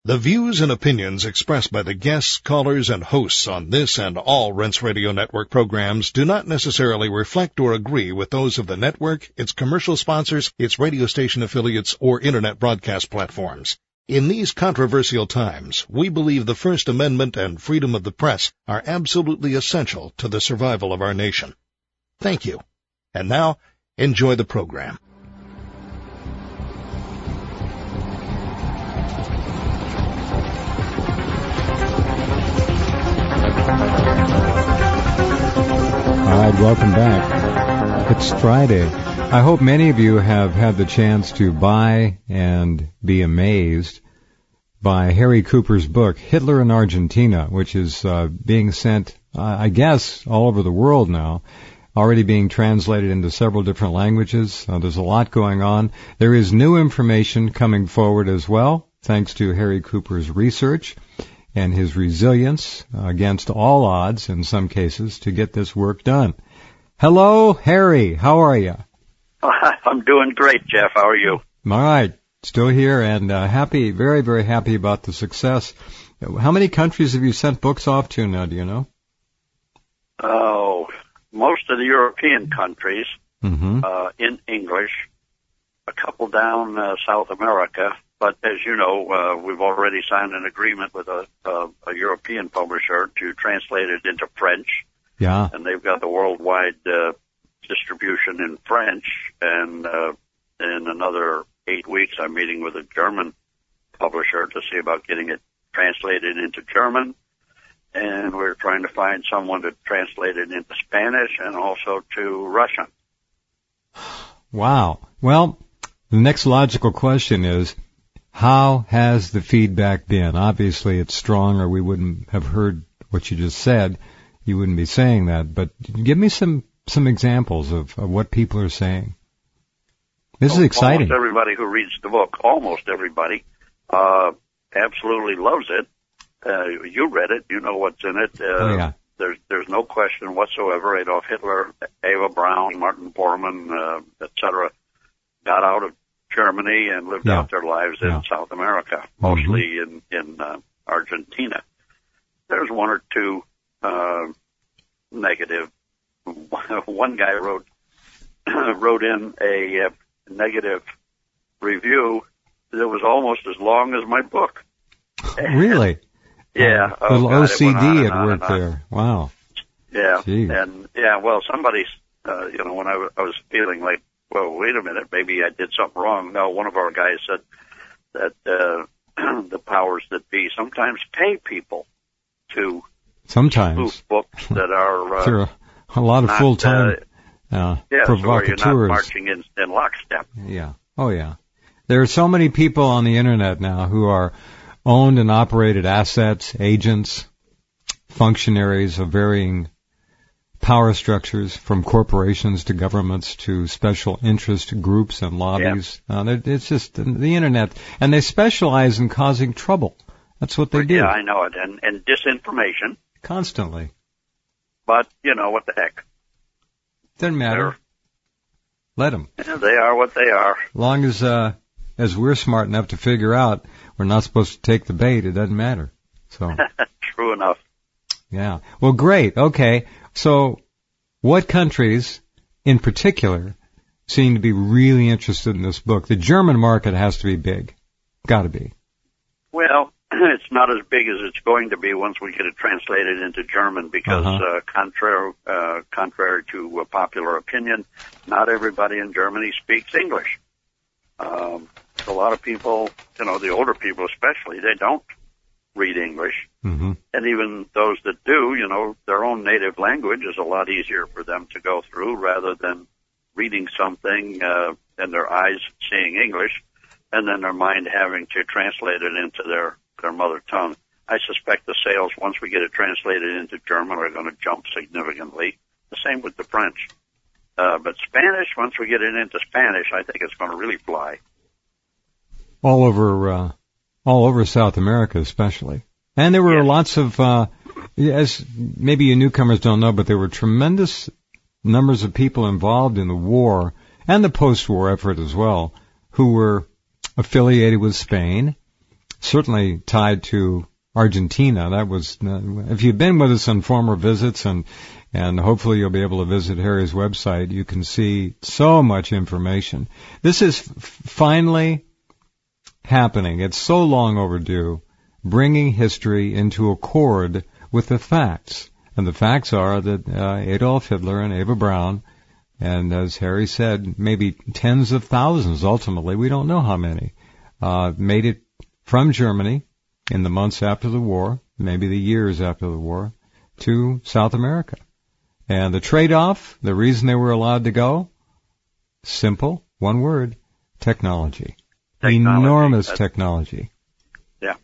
The views and opinions expressed by the guests, callers, and hosts on this and all Rense Radio Network programs do not necessarily reflect or agree with those of the network, its commercial sponsors, its radio station affiliates, or Internet broadcast platforms. In these controversial times, we believe the First Amendment and freedom of the press are absolutely essential to the survival of our nation. Thank you. And now, enjoy the program. All right, welcome back. It's Friday. I hope many of you have had the chance to buy and be amazed by Harry Cooper's book, Hitler in Argentina, which is being sent, I guess, all over the world now, already being translated into several different languages. There's a lot going on. There is new information coming forward as well, thanks to Harry Cooper's research and his resilience against all odds, in some cases, to get this work done. Hello, Harry. How are you? I'm doing great, Jeff. How are you? All right. Still here and happy, very, very happy about the success. How many countries have you sent books off to now, do you know? Oh, most of the European countries in English, a couple down South America. But as you know, we've already signed an agreement with a European publisher to translate it into French. Yeah. And they've got the worldwide distribution in French. And in another 8 weeks, I'm meeting with a German publisher to see about getting it translated into German. And we're trying to find someone to translate it into Spanish and also to Russian. Wow. Well, the next logical question is, how has the feedback been? Obviously, it's strong, or we wouldn't have heard what you just said. You wouldn't be saying that. But give me some examples of what people are saying. This is exciting. Almost everybody who reads the book, almost everybody, absolutely loves it. You read it. You know what's in it. Yeah. There's no question whatsoever. Adolf Hitler, Eva Braun, Martin Bormann, etc., got out of Germany and lived out their lives in South America, mostly in Argentina. There's one or two negative. One guy wrote in a negative review that was almost as long as my book. Really? Yeah. A little OCD at work there. Wow. Yeah. Jeez. And somebody, when I was feeling like, well, wait a minute, maybe I did something wrong. No, one of our guys said that the powers that be sometimes pay people to spoof books that are there are a lot of full-time provocateurs. So you're not marching in lockstep. Yeah. Oh, yeah. There are so many people on the Internet now who are owned and operated assets, agents, functionaries of varying power structures, from corporations to governments to special interest groups and lobbies. It's just the Internet, and they specialize in causing trouble. That's what they do. Yeah, I know it, and disinformation. Constantly. But, what the heck. Doesn't matter. Let them. Yeah, they are what they are. Long as we're smart enough to figure out we're not supposed to take the bait, it doesn't matter. So. True enough. Yeah. Well, great. Okay. So, what countries in particular seem to be really interested in this book? The German market has to be big. Got to be. Well, it's not as big as it's going to be once we get it translated into German because, contrary to popular opinion, not everybody in Germany speaks English. A lot of people, the older people especially, they don't read English. Mm-hmm. And even those that do, their own native language is a lot easier for them to go through rather than reading something and their eyes seeing English and then their mind having to translate it into their mother tongue. I suspect the sales, once we get it translated into German, are going to jump significantly. The same with the French. But Spanish, once we get it into Spanish, I think it's going to really fly. All over South America especially. And there were lots of, as maybe you newcomers don't know, but there were tremendous numbers of people involved in the war and the post-war effort as well, who were affiliated with Spain. certainly tied to Argentina. That was, if you've been with us on former visits, and hopefully you'll be able to visit Harry's website, you can see so much information. This is finally happening. It's so long overdue, bringing history into accord with the facts. And the facts are that Adolf Hitler and Eva Braun, and as Harry said, maybe tens of thousands ultimately, we don't know how many, made it from Germany in the months after the war, maybe the years after the war, to South America. And the trade-off, the reason they were allowed to go, simple, one word, technology. Enormous technology. Yeah.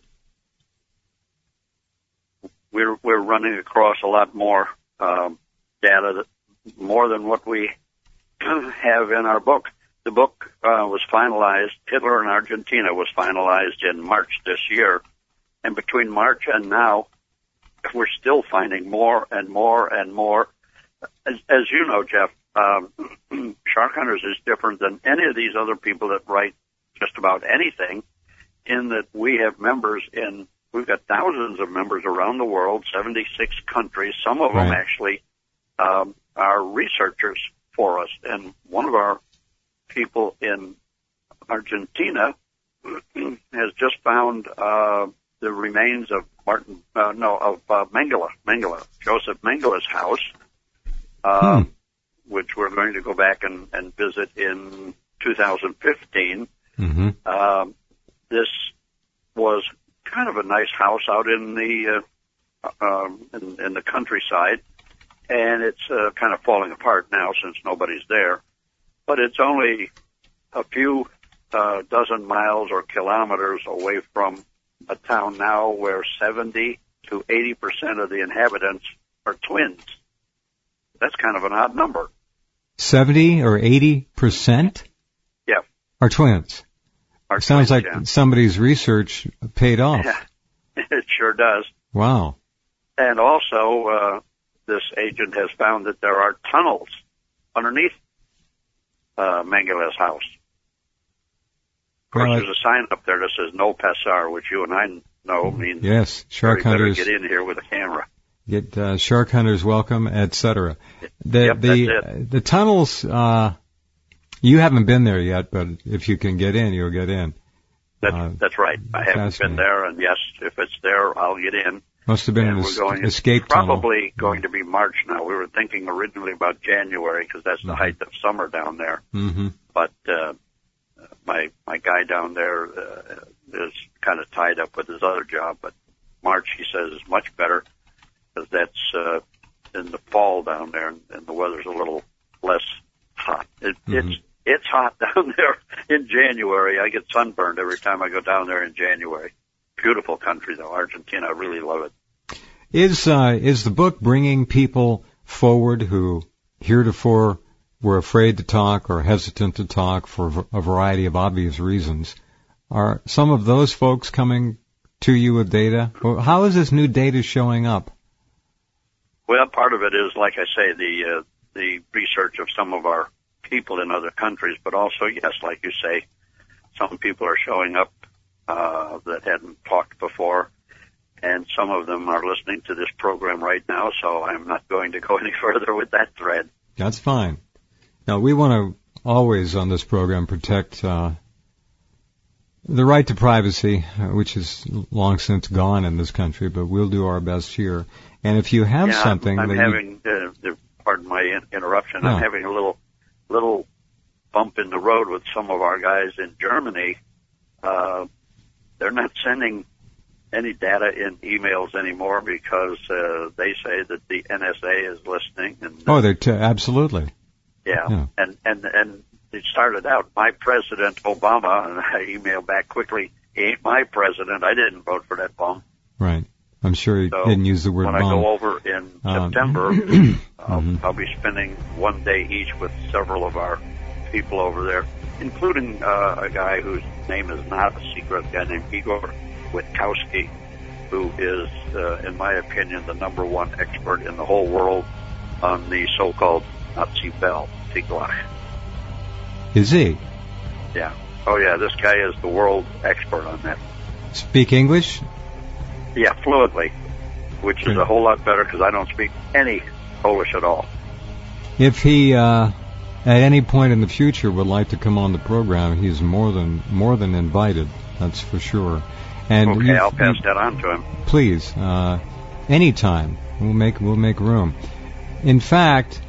We're running across a lot more data, more than what we have in our book. The book was finalized, Hitler in Argentina was finalized in March this year. And between March and now, we're still finding more and more and more. As you know, Jeff, Shark Hunters is different than any of these other people that write just about anything, in that we have members we've got thousands of members around the world, 76 countries. Some of them actually are researchers for us. And one of our people in Argentina has just found the remains of Mengele, Joseph Mengele's house, which we're going to go back and visit in 2015. Mm-hmm. This was kind of a nice house out in the countryside, and it's kind of falling apart now since nobody's there. But it's only a few dozen miles or kilometers away from a town now where 70 to 80% of the inhabitants are twins. That's kind of an odd number. 70 or 80%? Yeah. Are twins. Sounds like somebody's research paid off. Yeah, it sure does. Wow. And also, this agent has found that there are tunnels underneath Mengele's house. Of course, there's a sign up there that says "No Pasar," which you and I know means Shark hunters get in here with a camera. Get shark hunters welcome, etc. The tunnels. You haven't been there yet, but if you can get in, you'll get in. That's right. I haven't been there, and yes, if it's there, I'll get in. Must have been an escape tunnel. Probably going to be March now. We were thinking originally about January because that's the height of summer down there. Mm-hmm. But my guy down there is kind of tied up with his other job. But March, he says, is much better because that's in the fall down there, and the weather's a little less hot. It's hot down there in January. I get sunburned every time I go down there in January. Beautiful country, though, Argentina. I really love it. Is the book bringing people forward who heretofore were afraid to talk or hesitant to talk for a variety of obvious reasons? Are some of those folks coming to you with data? How is this new data showing up? Well, part of it is, like I say, the research of some of our people in other countries, but also, yes, like you say, some people are showing up that hadn't talked before, and some of them are listening to this program right now, so I'm not going to go any further with that thread. That's fine. Now, we want to always on this program protect the right to privacy, which is long since gone in this country, but we'll do our best here. And if you have something... I'm having, pardon my interruption, I'm having a little bump in the road with some of our guys in Germany. They're not sending any data in emails anymore because they say that the NSA is listening. And, absolutely. Yeah. And it started out, my President Obama, and I emailed back quickly, he ain't my president. I didn't vote for that bum. Right. I'm sure he didn't use the word when bum. I go over in September, I'll be spending one day each with several of our people over there, including a guy whose name is not a secret, a guy named Igor Witkowski, who is, in my opinion, the number one expert in the whole world on the so-called Nazi bell, Tiglach. Is he? Yeah. Oh, yeah, this guy is the world expert on that. speak English? Yeah, fluently, which is a whole lot better because I don't speak any Polish at all. If he, at any point in the future, would like to come on the program, he's more than invited. That's for sure. And okay, I'll pass that on to him. Please, anytime. We'll make room. In fact,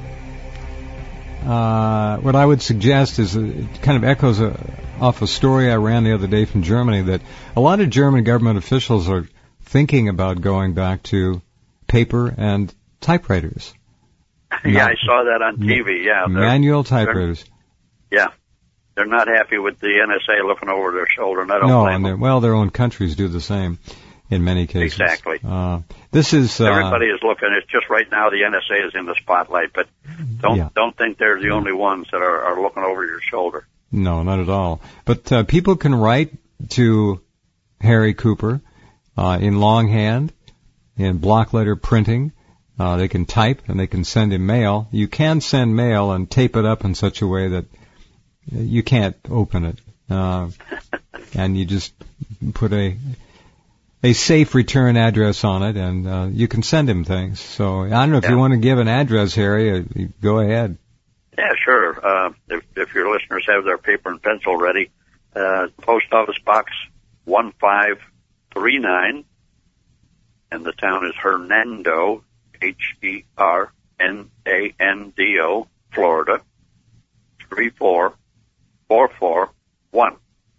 what I would suggest is it kind of echoes off a story I ran the other day from Germany, that a lot of German government officials are thinking about going back to paper and typewriters. Yeah, I saw that on TV. Yeah, manual typewriters. They're not happy with the NSA looking over their shoulder, and I don't blame them. Well, their own countries do the same in many cases. Exactly. This is everybody is looking. It's just right now the NSA is in the spotlight, but don't think they're the only ones that are looking over your shoulder. No, not at all. But people can write to Harry Cooper in longhand, in block letter printing. They can type and they can send him mail. You can send mail and tape it up in such a way that you can't open it. And you just put a safe return address on it, and you can send him things. So I don't know if you want to give an address, Harry. Go ahead. Yeah, sure. If your listeners have their paper and pencil ready, Post Office Box 1539, and the town is Hernando, Hernando, Florida, 34441.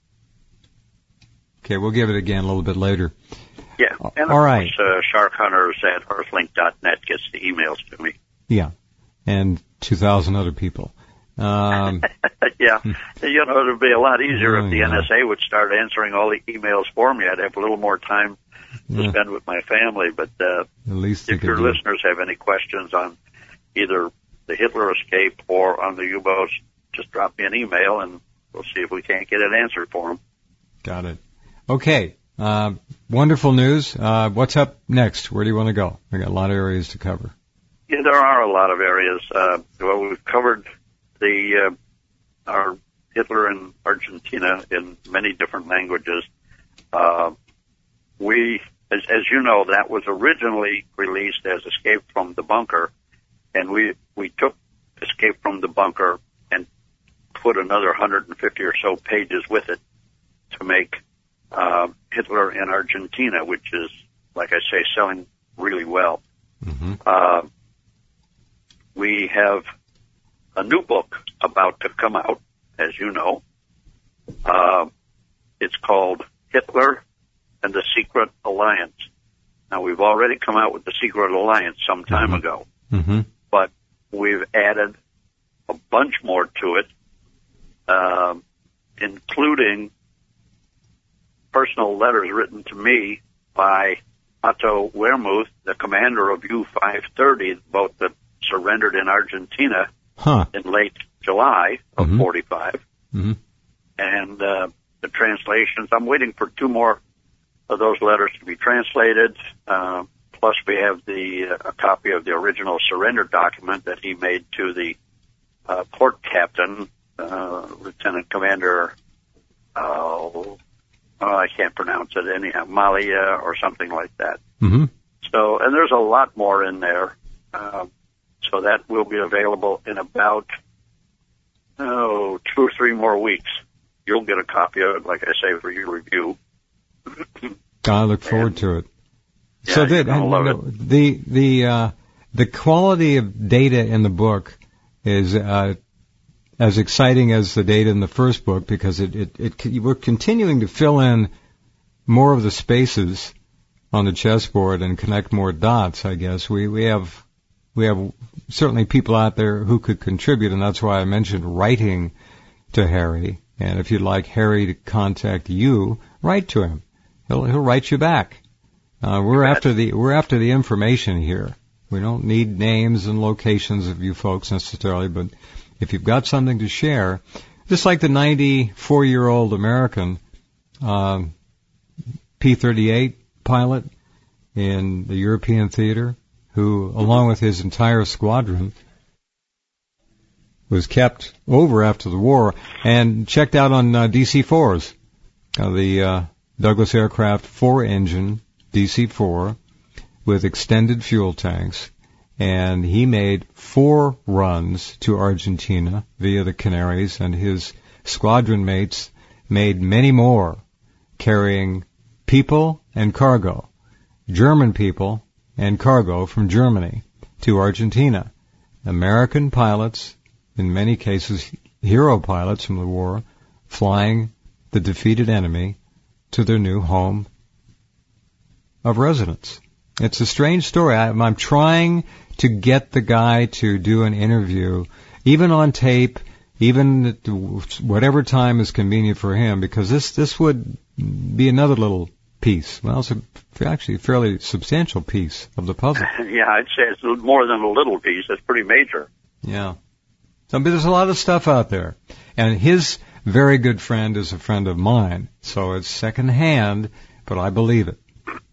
Okay, we'll give it again a little bit later. Yeah, and of course, sharkhunters@earthlink.net gets the emails to me. Yeah, and 2,000 other people. Yeah, it'd be a lot easier if the NSA would start answering all the emails for me. I'd have a little more time to spend with my family. But at least if your listeners have any questions on either the Hitler escape or on the U-boats, just drop me an email and we'll see if we can't get it answered for them. Got it. Okay. Wonderful news. What's up next? Where do you want to go? We got a lot of areas to cover. Yeah, there are a lot of areas. Well, we've covered our Hitler in Argentina in many different languages. As you know, that was originally released as Escape from the Bunker, and we took Escape from the Bunker and put another 150 or so pages with it to make Hitler in Argentina, which is, like I say, selling really well. Mm-hmm. We have a new book about to come out, as you know. It's called Hitler and the Secret Alliance. Now, we've already come out with the Secret Alliance some time ago, but we've added a bunch more to it, including personal letters written to me by Otto Wermuth, the commander of U-530, the boat that surrendered in Argentina in late July of 45. Mm-hmm. And the translations, I'm waiting for 2 more of those letters to be translated. Plus, we have a copy of the original surrender document that he made to the port captain, Lieutenant Commander, I can't pronounce it anyhow, Malia or something like that. Mm-hmm. So, and there's a lot more in there. So that will be available in about 2 or 3 more weeks. You'll get a copy of it, like I say, for your review. I look forward to it. Yeah, So the quality of data in the book is as exciting as the data in the first book, because we're continuing to fill in more of the spaces on the chessboard and connect more dots. I guess we have certainly people out there who could contribute, and that's why I mentioned writing to Harry. And if you'd like Harry to contact you, write to him. He'll write you back. We're after the information here. We don't need names and locations of you folks necessarily, but if you've got something to share, just like the 94-year-old American P-38 pilot in the European theater, who, along with his entire squadron, was kept over after the war and checked out on DC-4s, the Douglas aircraft 4-engine, DC-4, with extended fuel tanks, and he made 4 runs to Argentina via the Canaries, and his squadron mates made many more, carrying people and cargo, German people and cargo from Germany to Argentina. American pilots, in many cases hero pilots from the war, flying the defeated enemy to their new home of residence. It's a strange story. I'm trying to get the guy to do an interview, even on tape, even at whatever time is convenient for him, because this would be another little piece. Well, it's actually a fairly substantial piece of the puzzle. Yeah, I'd say it's more than a little piece. It's pretty major. Yeah. So, but there's a lot of stuff out there. And his very good friend is a friend of mine, so it's secondhand, but I believe it.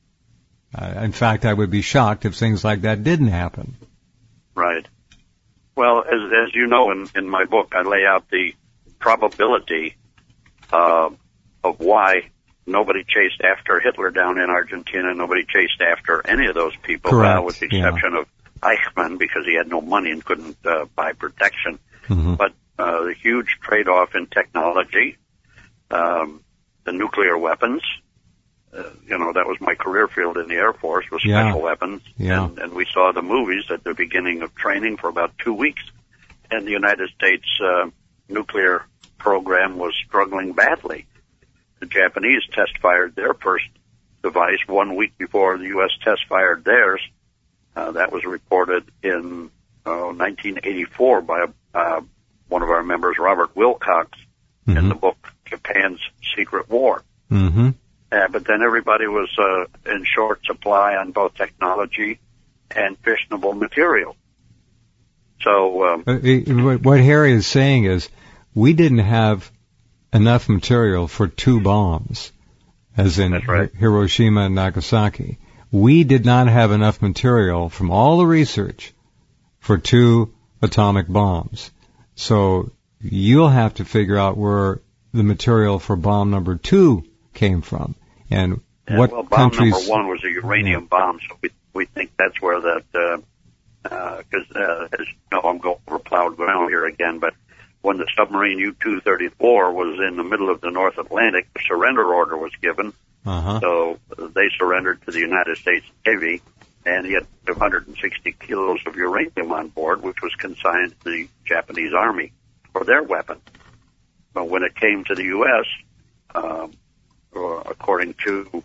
In fact, I would be shocked if things like that didn't happen. Right. Well, as you know, in my book, I lay out the probability of why nobody chased after Hitler down in Argentina. Nobody chased after any of those people, with the exception of Eichmann, because he had no money and couldn't buy protection. Mm-hmm. But the huge trade-off in technology, the nuclear weapons, that was my career field in the Air Force, was special weapons. Yeah. And we saw the movies at the beginning of training for about 2 weeks. And the United States nuclear program was struggling badly. The Japanese test-fired their first device 1 week before the U.S. test-fired theirs. That was reported in 1984 by one of our members, Robert Wilcox, in the book Japan's Secret War. Mm-hmm. But then everybody was in short supply on both technology and fissionable material. So what Harry is saying is we didn't have enough material for 2 bombs, as in Hiroshima and Nagasaki. We did not have enough material from all the research for 2 atomic bombs. So you'll have to figure out where the material for bomb number 2 came from, and what bomb countries. Number 1 was a uranium bomb, so we think that's where that. Because as you know, I'm going over plowed ground here again, but when the submarine U-234 was in the middle of the North Atlantic, the surrender order was given. So they surrendered to the United States Navy, and he had 160 kilos of uranium on board, which was consigned to the Japanese Army for their weapon. But when it came to the U.S., according to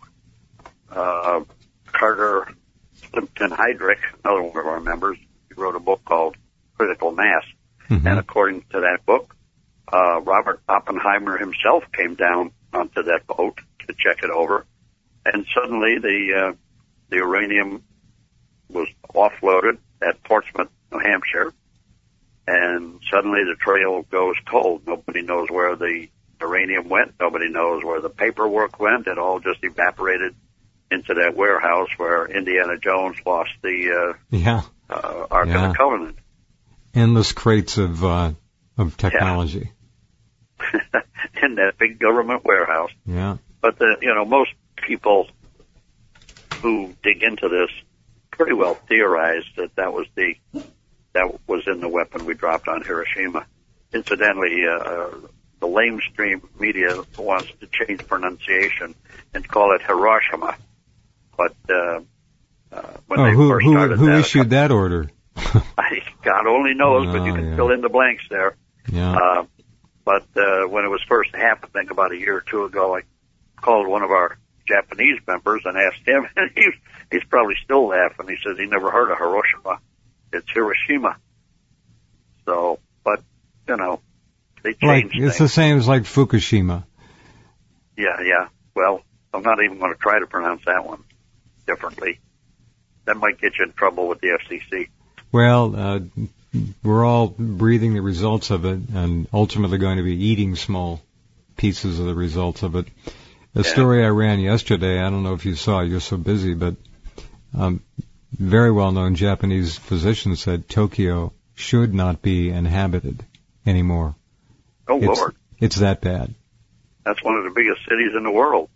Carter Plimpton Heydrich, another one of our members, he wrote a book called Critical Mass. Mm-hmm. And according to that book, Robert Oppenheimer himself came down onto that boat to check it over, and suddenly the uranium was offloaded at Portsmouth, New Hampshire, and suddenly the trail goes cold. Nobody knows where the uranium went. Nobody knows where the paperwork went. It all just evaporated into that warehouse where Indiana Jones lost the Ark of the Covenant. Endless crates of technology. In that big government warehouse. Yeah. But most people who dig into this pretty well theorize that was in the weapon we dropped on Hiroshima. Incidentally, the lamestream media wants to change pronunciation and call it Hiroshima. But when they first started who issued that order? God only knows, but you can fill in the blanks there. Yeah. But when it was first happened, I think about a year or 2 ago, I called one of our Japanese members and asked him, and he's probably still laughing. He says he never heard of Hiroshima. It's Hiroshima. So, but, they changed things. It's the same as like Fukushima. Yeah. Well, I'm not even going to try to pronounce that one differently. That might get you in trouble with the FCC. Well, we're all breathing the results of it and ultimately going to be eating small pieces of the results of it. The story I ran yesterday, I don't know if you saw it, you're so busy, but very well-known Japanese physician said Tokyo should not be inhabited anymore. Oh, Lord. It's that bad. That's one of the biggest cities in the world.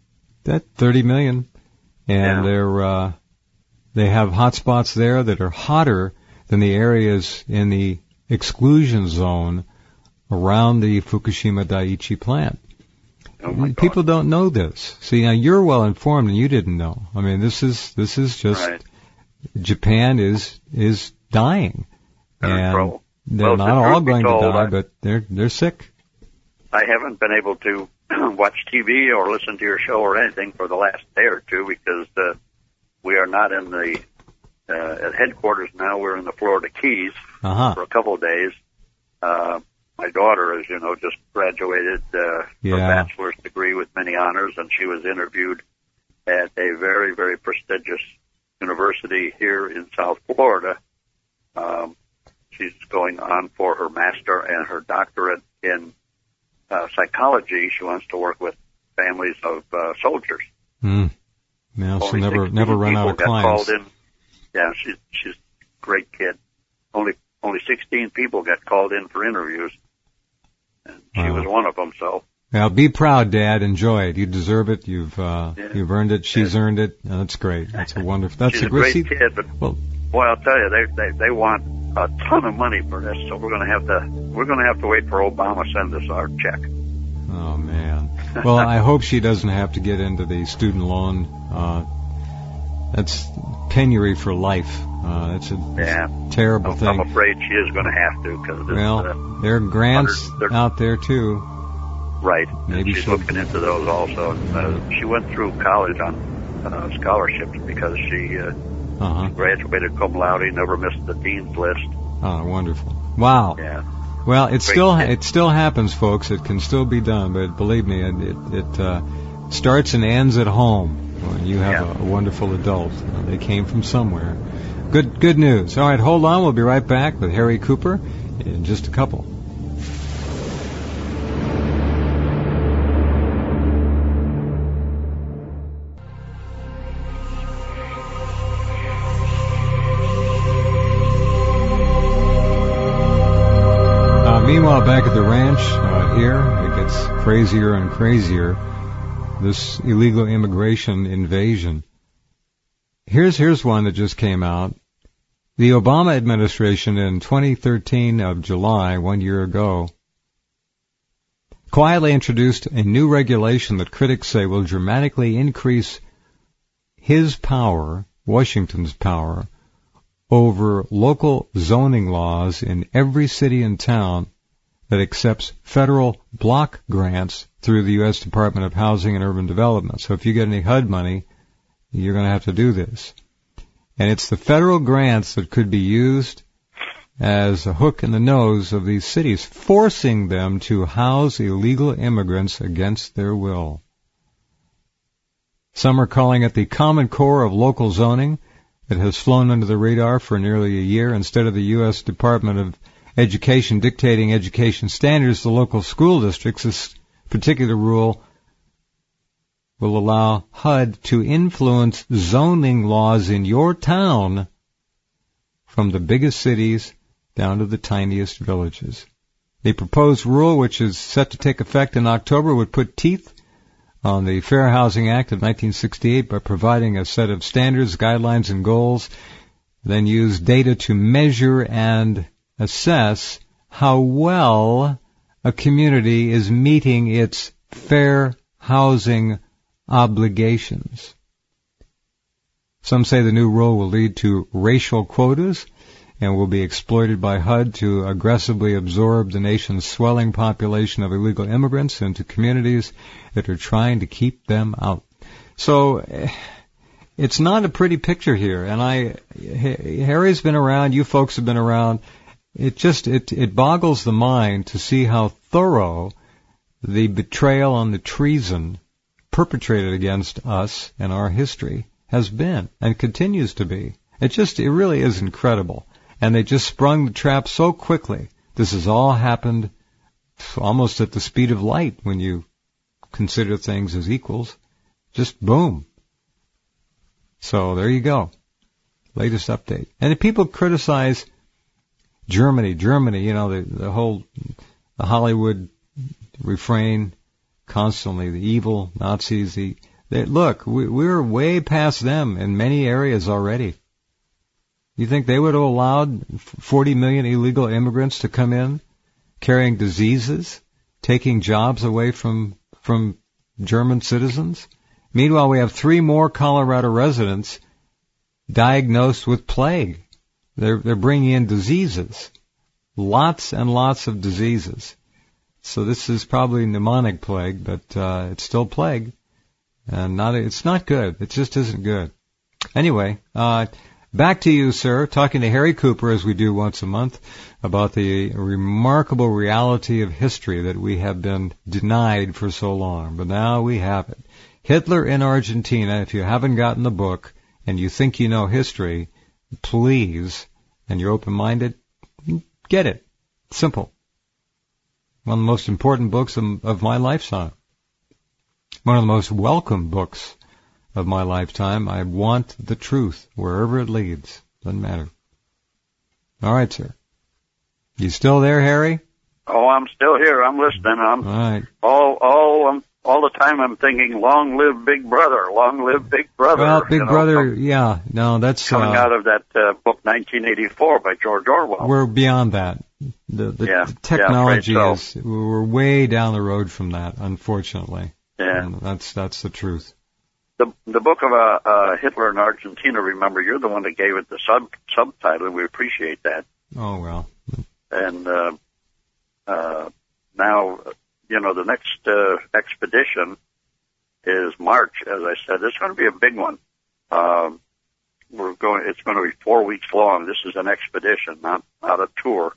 that 30 million. And they have hot spots there that are hotter than the areas in the exclusion zone around the Fukushima Daiichi plant. Oh, people don't know this. See, now you're well informed and you didn't know. I mean, this is just right. Japan is dying. And they're not all going to die, but they're sick. I haven't been able to watch TV or listen to your show or anything for the last day or two because we are not in the at headquarters now. We're in the Florida Keys for a couple of days. My daughter, as you know, just graduated her bachelor's degree with many honors, and she was interviewed at a very, very prestigious university here in South Florida. She's going on for her master and her doctorate in psychology. She wants to work with families of soldiers. Now she'll never run out of clients. Yeah, she's a great kid. Only 16 people got called in for interviews, and she was one of them. So. Now, be proud, Dad. Enjoy it. You deserve it. You've earned it. She's earned it. And that's great. That's a wonderful. She's a great kid, but boy, I'll tell you, they want a ton of money for this. So we're going to have to wait for Obama to send us our check. Oh man. Well, I hope she doesn't have to get into the student loan. That's penury for life. It's a terrible thing. I'm afraid she is going to have to because there are grants out there too. Right. Maybe she's looking into those also. She went through college on scholarships because she graduated cum laude, never missed the dean's list. Oh, wonderful! Wow. Yeah. Well, it still happens, folks. It can still be done, but believe me, it starts and ends at home. When you have a wonderful adult. They came from somewhere. Good news. All right, hold on. We'll be right back with Harry Cooper in just a couple. Meanwhile, back at the ranch here, it gets crazier and crazier. This illegal immigration invasion. Here's one that just came out. The Obama administration in 2013 of July, 1 year ago, quietly introduced a new regulation that critics say will dramatically increase his power, Washington's power, over local zoning laws in every city and town that accepts federal block grants through the U.S. Department of Housing and Urban Development. So if you get any HUD money, you're going to have to do this. And it's the federal grants that could be used as a hook in the nose of these cities, forcing them to house illegal immigrants against their will. Some are calling it the Common Core of local zoning that has flown under the radar for nearly a year. Instead of the U.S. Department of Education dictating education standards to local school districts, this particular rule will allow HUD to influence zoning laws in your town from the biggest cities down to the tiniest villages. The proposed rule, which is set to take effect in October, would put teeth on the Fair Housing Act of 1968 by providing a set of standards, guidelines, and goals, then use data to measure and assess how well a community is meeting its fair housing obligations. Some say the new rule will lead to racial quotas and will be exploited by HUD to aggressively absorb the nation's swelling population of illegal immigrants into communities that are trying to keep them out. So it's not a pretty picture here, and Harry's been around, you folks have been around. It boggles the mind to see how thorough the betrayal and the treason perpetrated against us and our history has been and continues to be. It really is incredible. And they just sprung the trap so quickly. This has all happened almost at the speed of light when you consider things as equals. Just boom. So there you go. Latest update. And if people criticize Germany, the whole Hollywood refrain constantly, the evil Nazis, Look, we're way past them in many areas already. You think they would have allowed 40 million illegal immigrants to come in, carrying diseases, taking jobs away from German citizens? Meanwhile, we have 3 more Colorado residents diagnosed with plague. They're bringing in diseases, lots and lots of diseases. So this is probably pneumonic plague, but it's still plague, and it's not good. It just isn't good. Anyway, back to you, sir. Talking to Harry Cooper, as we do once a month, about the remarkable reality of history that we have been denied for so long, but now we have it. Hitler in Argentina. If you haven't gotten the book and you think you know history, please, and you're open-minded, get it. Simple. One of the most important books of my lifetime. One of the most welcome books of my lifetime. I want the truth wherever it leads. Doesn't matter. All right, sir. You still there, Harry? Oh, I'm still here. I'm listening. All right. All the time I'm thinking, long live Big Brother, long live Big Brother. Well, Big Brother, yeah. No, that's coming out of that book 1984 by George Orwell. We're beyond that. The technology is, we're way down the road from that, unfortunately. Yeah. And that's the truth. The book of Hitler in Argentina, remember, you're the one that gave it the subtitle, and we appreciate that. Oh, well. And now, the next expedition is March, as I said. It's going to be a big one. It's going to be 4 weeks long. This is an expedition, not a tour.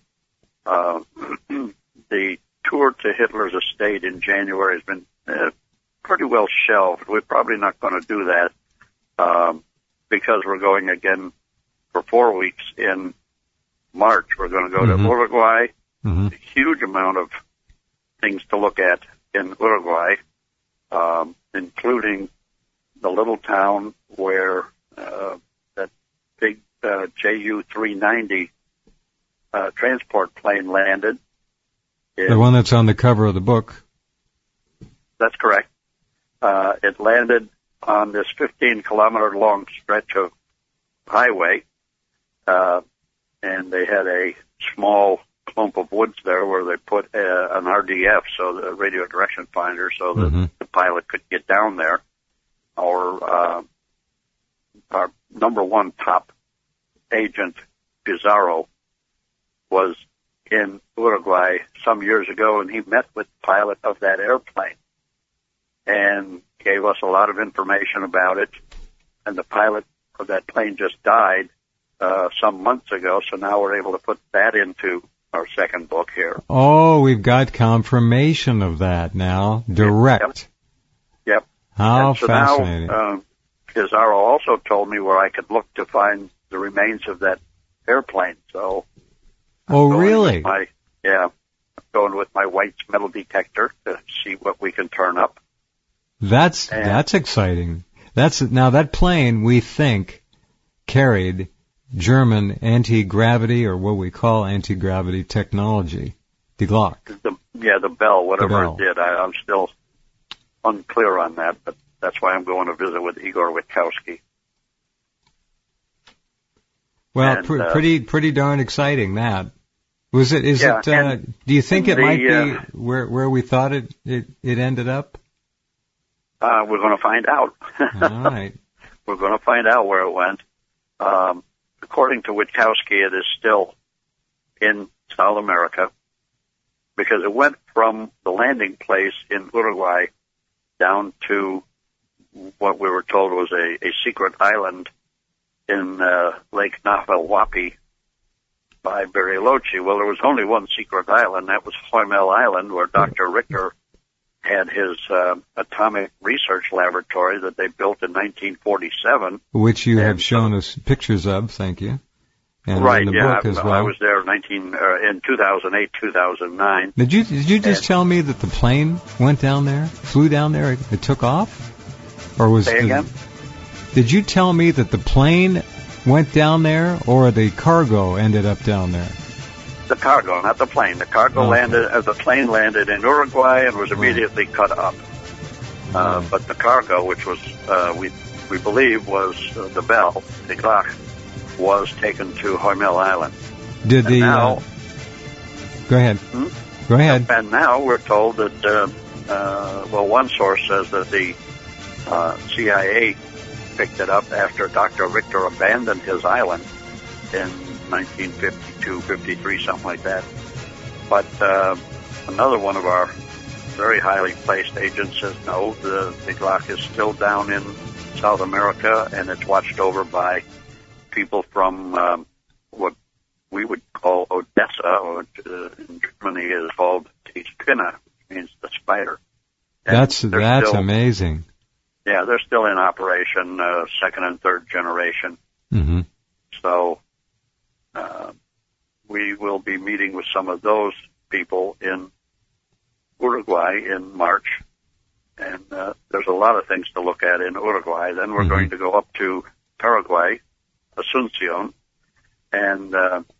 The tour to Hitler's estate in January has been pretty well shelved. We're probably not going to do that because we're going again for 4 weeks in March. We're going to go to Uruguay. A huge amount of things to look at in Uruguay, including the little town where that big Ju-390 transport plane landed. The one that's on the cover of the book. That's correct. It landed on this 15-kilometer long stretch of highway, and they had a small clump of woods there where they put an RDF, so the radio direction finder, so that the pilot could get down there. Our number one top agent, Pizarro, was in Uruguay some years ago, and he met with the pilot of that airplane and gave us a lot of information about it. And the pilot of that plane just died some months ago, so now we're able to put that into our second book here. Oh, we've got confirmation of that now. Direct. Yep. How fascinating. Now, Pizarro also told me where I could look to find the remains of that airplane. So. Oh, really? I'm going with my White's metal detector to see what we can turn up. That's exciting. Now that plane, we think, carried German anti-gravity, or what we call anti-gravity technology. Die Glock. The Bell, whatever it did. I'm still unclear on that, but that's why I'm going to visit with Igor Witkowski. Well, pretty darn exciting, that. Was it, do you think it might be where we thought it ended up? We're going to find out. All right. We're going to find out where it went. According to Witkowski, it is still in South America because it went from the landing place in Uruguay down to what we were told was a secret island in Lake Nahuelhuapi by Bariloche. Well, there was only one secret island. That was Hoymel Island, where Dr. Richter had his atomic research laboratory that they built in 1947. Which you have shown us pictures of, thank you. And right, in the book as well. I was there in 2008, 2009. Did you just tell me that the plane went down there, flew down there, it took off? Or was Say again? Did you tell me that the plane went down there, or the cargo ended up down there? The cargo, not the plane. The cargo landed, the plane landed in Uruguay and was immediately cut up. But the cargo, which was, we believe was the Bell, the Glach, was taken to Hoymel Island. Did the... now, go ahead. Go ahead. And now we're told that, one source says that the CIA picked it up after Dr. Richter abandoned his island in 1952, 53, something like that. But another one of our very highly placed agents says, no, the Glach is still down in South America, and it's watched over by people from what we would call Odessa, or in Germany is called die Spinne, which means the spider. And that's amazing. Yeah, they're still in operation, second and third generation. Mm-hmm. So we will be meeting with some of those people in Uruguay in March. And there's a lot of things to look at in Uruguay. Then we're going to go up to Paraguay, Asuncion, and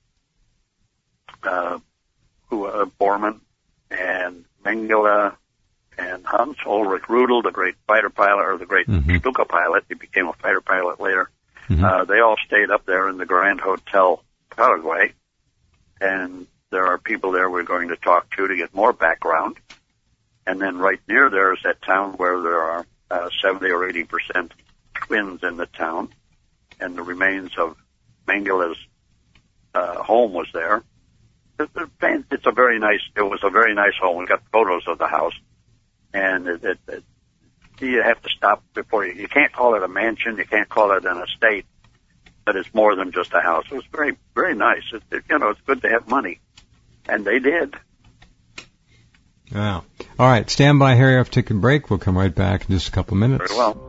Bormann and Mengele and Hans Ulrich Rudel, the great fighter pilot, or the great Stuka pilot. He became a fighter pilot later. They all stayed up there in the Grand Hotel Paraguay, and there are people there we're going to talk to get more background. And then right near there is that town where there are 70 or 80% twins in the town, and the remains of Mengele's home was there. It was a very nice home. We got photos of the house, and you have to stop before you can't call it a mansion, you can't call it an estate, but it's more than just a house. It was very, very nice. It's good to have money, and they did. Wow. All right, stand by, Harry. I have to take a break. We'll come right back in just a couple of minutes. Very well.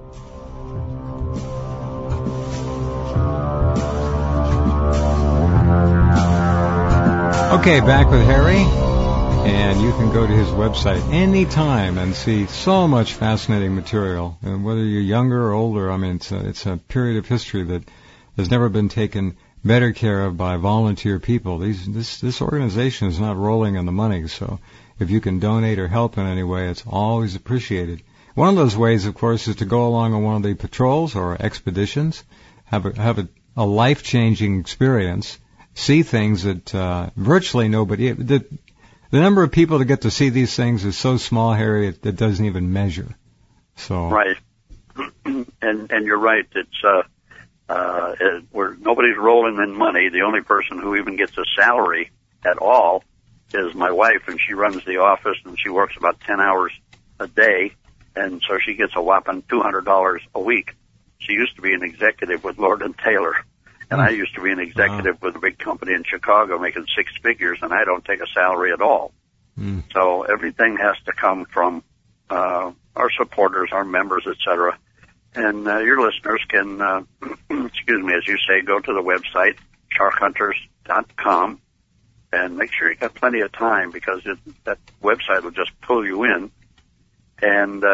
Okay, back with Harry, and you can go to his website anytime and see so much fascinating material. And whether you're younger or older, I mean, it's a period of history that has never been taken better care of by volunteer people. This organization is not rolling in the money, so if you can donate or help in any way, it's always appreciated. One of those ways, of course, is to go along on one of the patrols or expeditions, have a life-changing experience. See things that virtually nobody... The number of people that get to see these things is so small, Harry, it doesn't even measure. So right. And you're right. It's nobody's rolling in money. The only person who even gets a salary at all is my wife, and she runs the office, and she works about 10 hours a day, and so she gets a whopping $200 a week. She used to be an executive with Lord & Taylor. And I used to be an executive with a big company in Chicago making six figures, and I don't take a salary at all. So everything has to come from our supporters, our members, etc. And your listeners can, as you say, go to the website, sharkhunters.com, and make sure you got plenty of time, because that website will just pull you in. And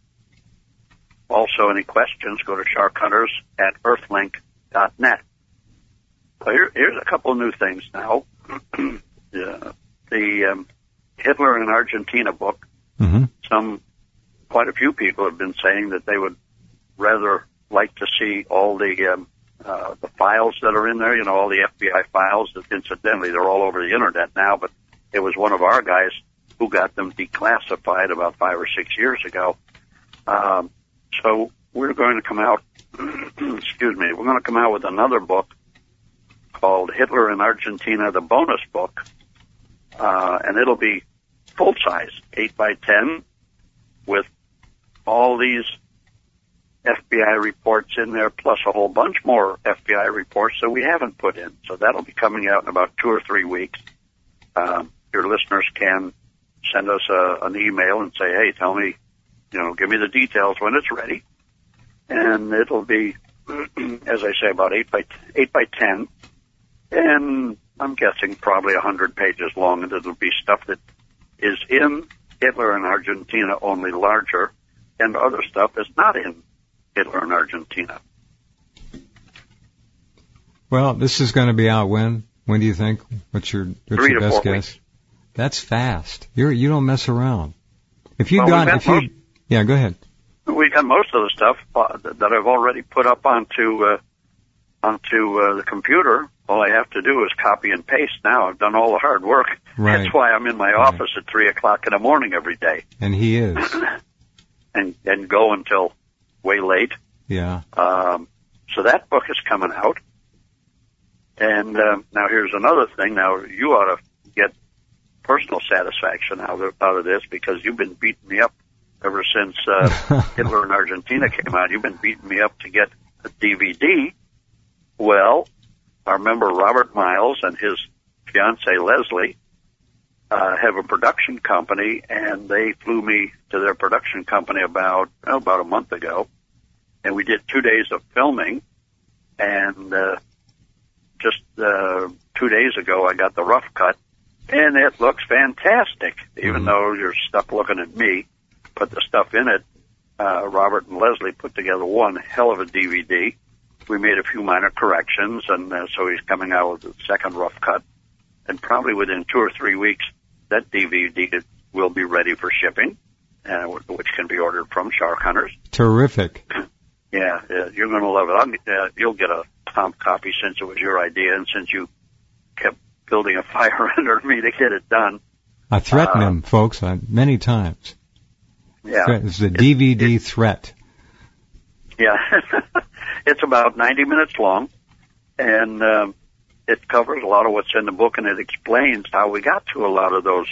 also, any questions, go to sharkhunters@earthlink.net. Well, here's a couple of new things now. The Hitler in Argentina book. Quite a few people have been saying that they would rather like to see all the files that are in there. All the FBI files. Incidentally, they're all over the internet now. But it was one of our guys who got them declassified about 5 or 6 years ago. So we're going to come out. We're going to come out with another book called Hitler in Argentina, the bonus book, and it'll be full-size, 8x10, with all these FBI reports in there, plus a whole bunch more FBI reports that we haven't put in. So that'll be coming out in about 2 or 3 weeks. Your listeners can send us an email and say, hey, tell me, give me the details when it's ready. And it'll be, as I say, about 8x10. And I'm guessing probably 100 pages long, and it'll be stuff that is in Hitler in Argentina, only larger, and other stuff is not in Hitler in Argentina. Well, this is going to be out when? When do you think? What's your best guess? Weeks. That's fast. You don't mess around. Yeah, go ahead. We got most of the stuff that I've already put up onto the computer. All I have to do is copy and paste now. I've done all the hard work. Right. That's why I'm in my office at 3:00 in the morning every day. And he is. and go until way late. Yeah. So that book is coming out. And now here's another thing. Now you ought to get personal satisfaction out of this, because you've been beating me up ever since Hitler in Argentina came out. You've been beating me up to get a DVD. Well, I remember Robert Miles and his fiancée Leslie have a production company, and they flew me to their production company about a month ago, and we did 2 days of filming, and just 2 days ago I got the rough cut, and it looks fantastic, even though you're stuck looking at me. Put the stuff in it. Robert and Leslie put together one hell of a DVD. We made a few minor corrections, and so he's coming out with the second rough cut. And probably within 2 or 3 weeks, that DVD will be ready for shipping, which can be ordered from Shark Hunters. Terrific. Yeah, you're going to love it. You'll get a comp copy, since it was your idea, and since you kept building a fire under me to get it done. I threatened him, folks, many times. Yeah. It's the DVD threat. Yeah. It's about 90 minutes long, and it covers a lot of what's in the book, and it explains how we got to a lot of those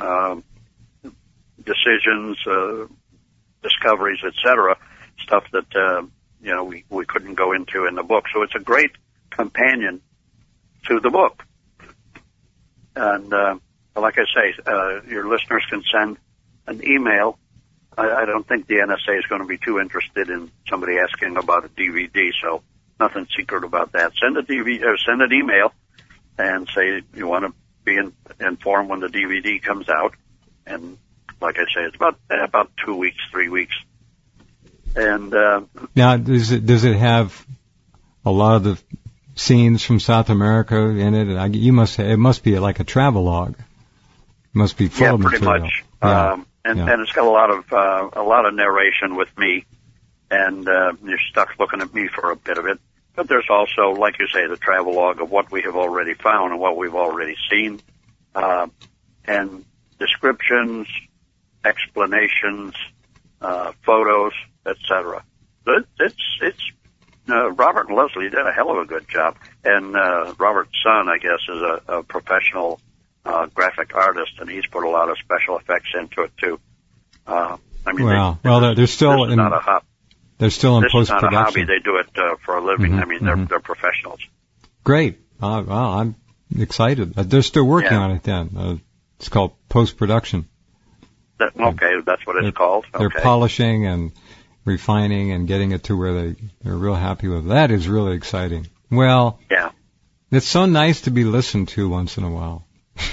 decisions, discoveries, etc., stuff that we couldn't go into in the book. So it's a great companion to the book. And like I say, your listeners can send an email. I don't think the NSA is going to be too interested in somebody asking about a DVD, so nothing secret about that. Send an email and say you want to be informed when the DVD comes out. And like I say, it's about 2 weeks, 3 weeks. And now, does it have a lot of the scenes from South America in it? It must be like a travelogue. It must be full of pretty material. much. Yeah. And it's got a lot of narration with me, and you're stuck looking at me for a bit of it. But there's also, like you say, the travelogue of what we have already found and what we've already seen, and descriptions, explanations, photos, etc. It's Robert and Leslie did a hell of a good job, and Robert's son, I guess, is a professional graphic artist, and he's put a lot of special effects into it too. They're still in post-production. Not a hobby; they do it for a living. They're professionals. Great. I'm excited. They're still working on it. Then it's called post-production. That's what it's called. Okay. They're polishing and refining and getting it to where they're real happy with it. That is really exciting. Well, yeah, it's so nice to be listened to once in a while.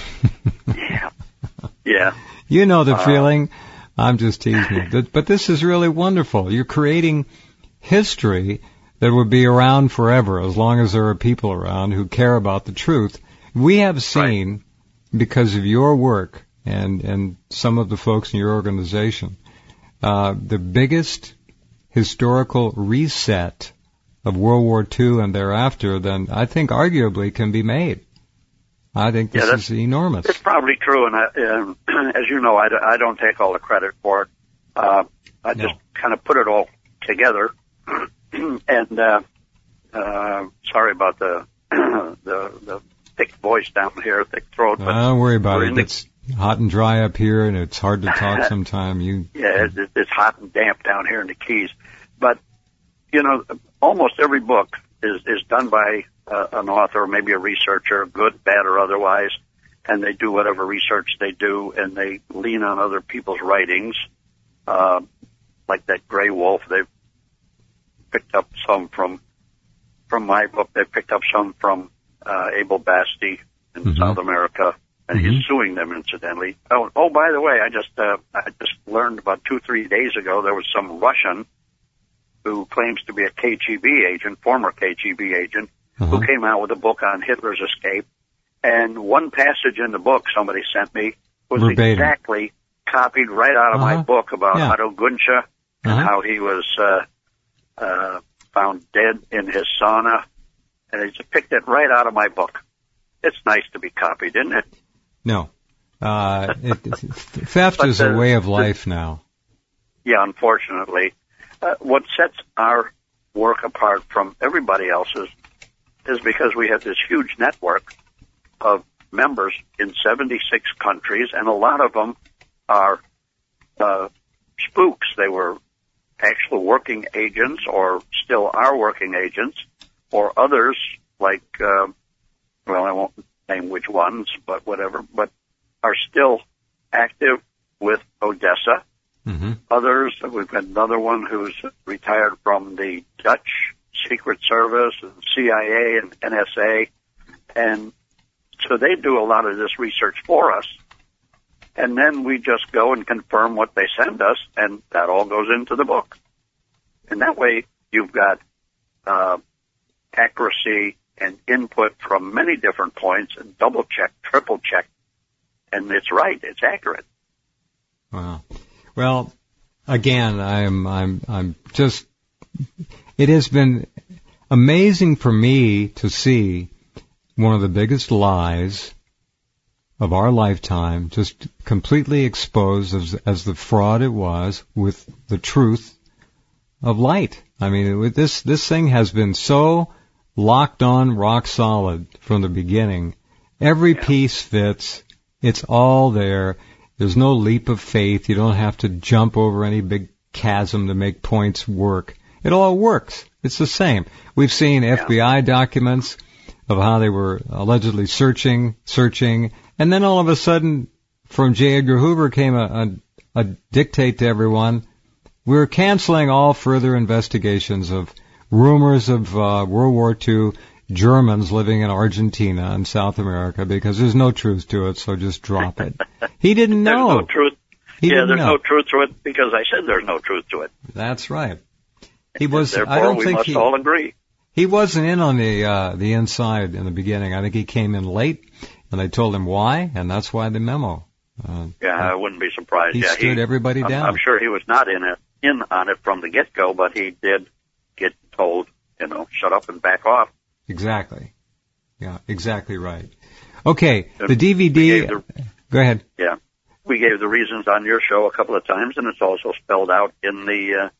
Yeah. You know the feeling. I'm just teasing you. But this is really wonderful. You're creating history that will be around forever, as long as there are people around who care about the truth. We have seen, because of your work and some of the folks in your organization, the biggest historical reset of World War II and thereafter than I think arguably can be made. I think this is enormous. It's probably true, and as you know, I don't take all the credit for it. I just kind of put it all together. And sorry about the thick voice down here, thick throat. But don't worry about it. It's hot and dry up here, and it's hard to talk sometime. It's hot and damp down here in the Keys. But almost every book is done by an author, maybe a researcher, good, bad, or otherwise, and they do whatever research they do, and they lean on other people's writings, like that Gray Wolf. They've picked up some from my book. They've picked up some from Abel Basti in South America, and he's suing them, incidentally. Oh, by the way, I just learned about 2-3 days ago there was some Russian who claims to be a KGB agent, former KGB agent, who came out with a book on Hitler's escape. And one passage in the book somebody sent me was verbatim. Exactly copied right out of my book about Otto Gunsche and how he was found dead in his sauna. And he just picked it right out of my book. It's nice to be copied, isn't it? No. Theft is a way of life now. Yeah, unfortunately. What sets our work apart from everybody else's is because we have this huge network of members in 76 countries, and a lot of them are spooks. They were actual working agents or still are working agents, or others like, well, I won't name which ones, but whatever, but are still active with Odessa. Mm-hmm. Others, we've got another one who's retired from the Dutch Secret Service and CIA and NSA, and so they do a lot of this research for us, and then we just go and confirm what they send us, and that all goes into the book. And that way you've got accuracy and input from many different points, and double check, triple check, and it's right, it's accurate. Wow. Well, again, I'm just, it has been amazing for me to see one of the biggest lies of our lifetime just completely exposed as the fraud it was with the truth of light. I mean, this thing has been so locked on, rock solid from the beginning. Every piece fits. It's all there. There's no leap of faith. You don't have to jump over any big chasm to make points work. It all works. It's the same. We've seen FBI documents of how they were allegedly searching, and then all of a sudden, from J. Edgar Hoover came a dictate to everyone. We're canceling all further investigations of rumors of World War II Germans living in Argentina and South America because there's no truth to it, so just drop it. He didn't know. There's no truth. There's no truth to it because I said there's no truth to it. That's right. He was. Therefore, I don't we think must all agree. He wasn't in on the inside in the beginning. I think he came in late, and they told him why, and that's why the memo. I wouldn't be surprised. He stood everybody down. I'm sure he was not in on it from the get-go, but he did get told, shut up and back off. Exactly. Yeah, exactly right. Okay, the DVD. Go ahead. Yeah, we gave the reasons on your show a couple of times, and it's also spelled out in the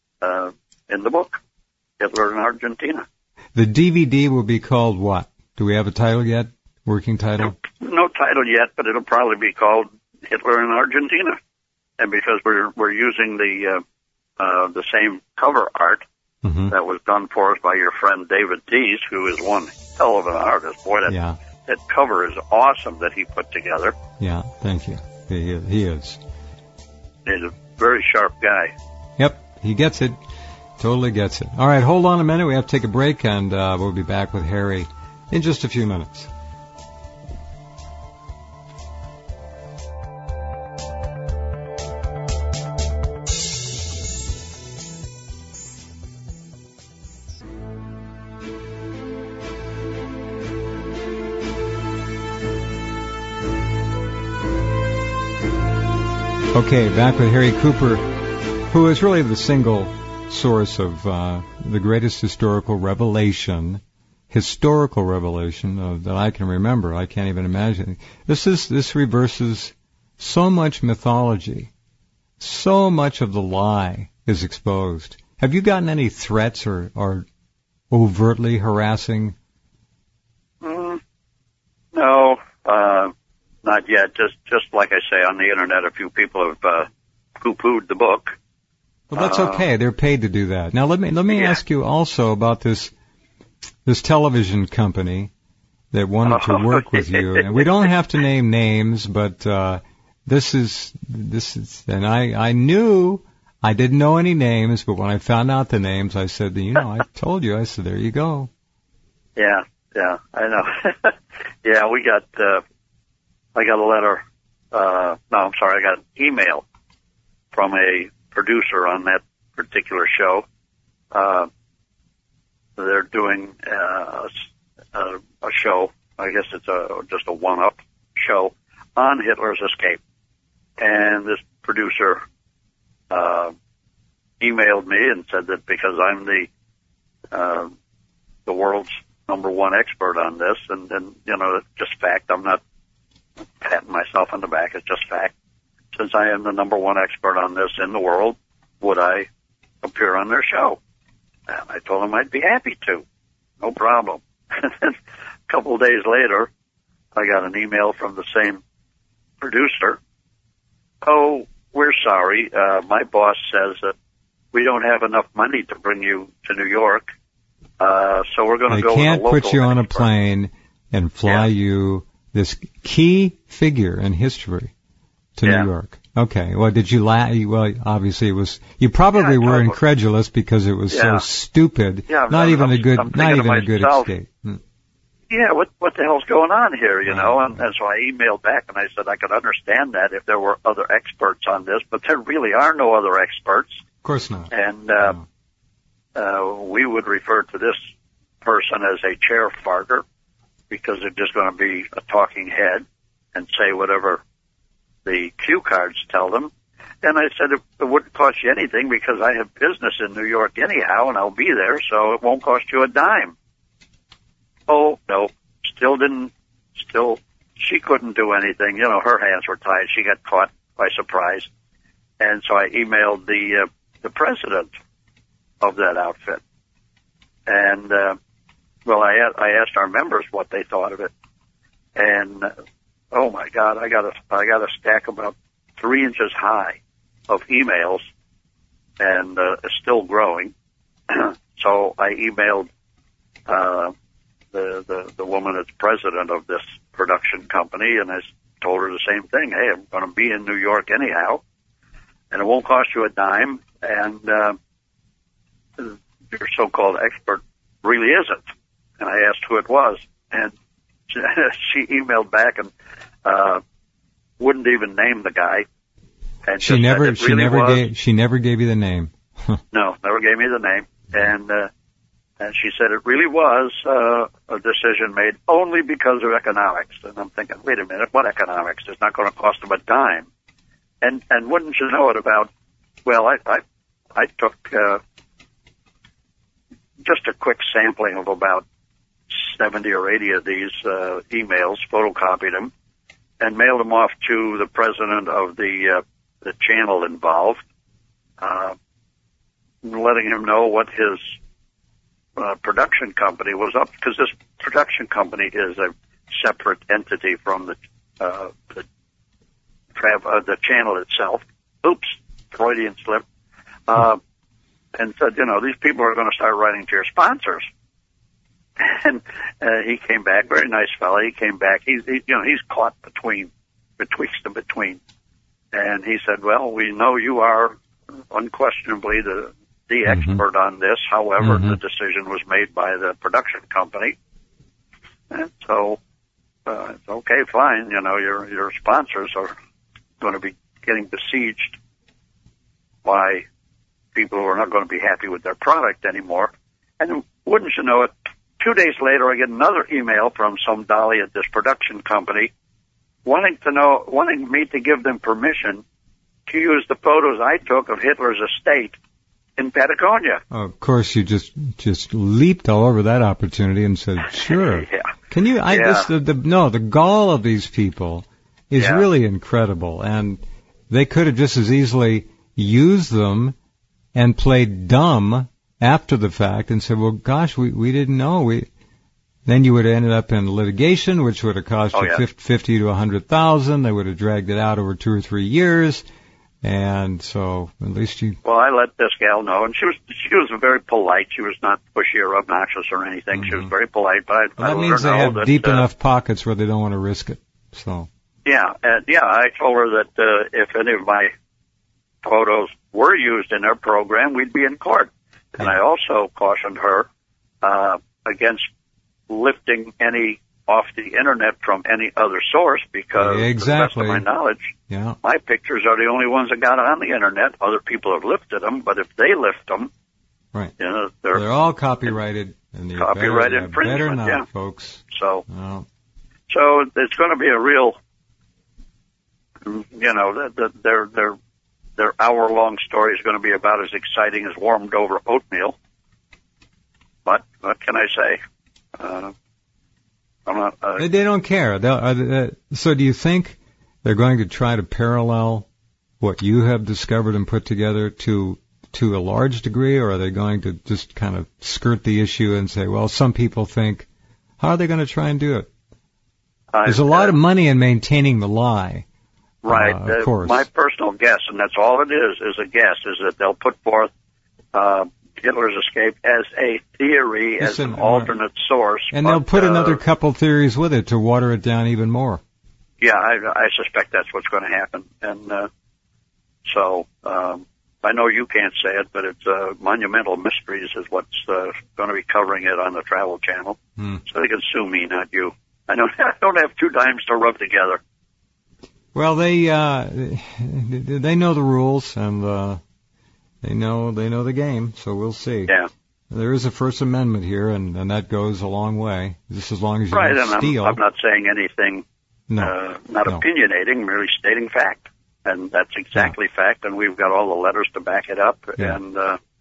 book, Hitler in Argentina. The DVD will be called what? Do we have a title yet? Working title? No title yet, but it'll probably be called Hitler in Argentina. And because we're using the same cover art that was done for us by your friend David Dees, who is one hell of an artist. Boy, that cover is awesome that he put together. Yeah, thank you. He is. He's a very sharp guy. Yep, he gets it. Totally gets it. All right, hold on a minute. We have to take a break, and we'll be back with Harry in just a few minutes. Okay, back with Harry Cooper, who is really the single source of the greatest historical revelation that I can remember. I can't even imagine. This reverses so much mythology. So much of the lie is exposed. Have you gotten any threats or overtly harassing? No, not yet. Just like I say on the internet, a few people have poo-pooed the book. Well, that's okay. They're paid to do that. Now, let me ask you also about this television company that wanted to work with you. And we don't have to name names, but this is, and I knew, I didn't know any names, but when I found out the names, I said, I told you. I said, there you go. Yeah, I know. Yeah, I got a letter, I got an email from a producer on that particular show. They're doing a show. I guess it's just a one-up show on Hitler's escape. And this producer emailed me and said that because I'm the world's number one expert on this, and it's just fact. I'm not patting myself on the back. It's just fact. Since I am the number one expert on this in the world, would I appear on their show? And I told him I'd be happy to. No problem. A couple of days later, I got an email from the same producer. Oh, we're sorry. My boss says that we don't have enough money to bring you to New York, so we're going to go with a local. They can't put you on a plane and fly you, this key figure in history, to New York. Okay. Well, did you Well, obviously it was. You probably were incredulous because it was so stupid. Yeah, not even a good escape. Yeah, what the hell's going on here? You know, and so I emailed back and I said I could understand that if there were other experts on this, but there really are no other experts. Of course not. And we would refer to this person as a chair farter because they're just going to be a talking head and say whatever the cue cards tell them. And I said it wouldn't cost you anything because I have business in New York anyhow, and I'll be there, so it won't cost you a dime. Oh, no, she couldn't do anything. You know, her hands were tied. She got caught by surprise. And so I emailed the president of that outfit. And, I asked our members what they thought of it. And, oh my God, I got a stack about 3 inches high of emails and, still growing. So I emailed, the woman that's president of this production company, and I told her the same thing. Hey, I'm going to be in New York anyhow, and it won't cost you a dime, and your so-called expert really isn't. And I asked who it was, and she emailed back and wouldn't even name the guy. And she never gave you the name. No, never gave me the name, and she said it really was a decision made only because of economics. And I'm thinking, wait a minute, what economics? It's not going to cost them a dime. And wouldn't you know it, I took just a quick sampling of about 70 or 80 of these emails, photocopied them, and mailed them off to the president of the channel involved, letting him know what his production company was up, because this production company is a separate entity from the channel itself. Oops, Freudian slip. And said, these people are going to start writing to your sponsors. And he came back, very nice fellow. He came back. He's caught betwixt and between. And he said, well, we know you are unquestionably the expert on this. However, the decision was made by the production company. And so, it's okay, fine. Your sponsors are going to be getting besieged by people who are not going to be happy with their product anymore. And wouldn't you know it, 2 days later, I get another email from some dolly at this production company wanting me to give them permission to use the photos I took of Hitler's estate in Patagonia. Of course, you just leaped all over that opportunity and said, sure. Yeah. Can you, the gall of these people is really incredible. And they could have just as easily used them and played dumb after the fact and said, well, gosh, we didn't know. Then you would have ended up in litigation, which would have cost you $50,000 to $100,000. They would have dragged it out over 2 or 3 years. And so at least you... Well, I let this gal know, and she was very polite. She was not pushy or obnoxious or anything. She was very polite, but that means they have deep enough pockets where they don't want to risk it. So. Yeah, I told her that if any of my photos were used in their program, we'd be in court. And I also cautioned her against lifting any off the internet from any other source because, to the best of my knowledge, my pictures are the only ones that got on the internet. Other people have lifted them, but if they lift them, they're all copyrighted. And copyright infringement, better not, folks. So it's going to be a real, they're their hour-long story is going to be about as exciting as warmed-over oatmeal. But what can I say? I'm not. They don't care. So do you think they're going to try to parallel what you have discovered and put together to a large degree, or are they going to just kind of skirt the issue and say, well, some people think, how are they going to try and do it? There's a lot of money in maintaining the lie. Right. Of course. My personal guess, and that's all it is a guess, is that they'll put forth Hitler's escape as a theory, as an alternate source. And they'll put another couple theories with it to water it down even more. Yeah, I suspect that's what's going to happen. And so I know you can't say it, but it's Monumental Mysteries is what's going to be covering it on the Travel Channel. So they can sue me, not you. I don't have two dimes to rub together. Well, they know the rules, and they know the game, so we'll see. Yeah. There is a First Amendment here, and that goes a long way, just as long as you right, don't and steal. I'm not saying anything, not opinionating, merely stating fact. And that's exactly fact, and we've got all the letters to back it up. Yeah. And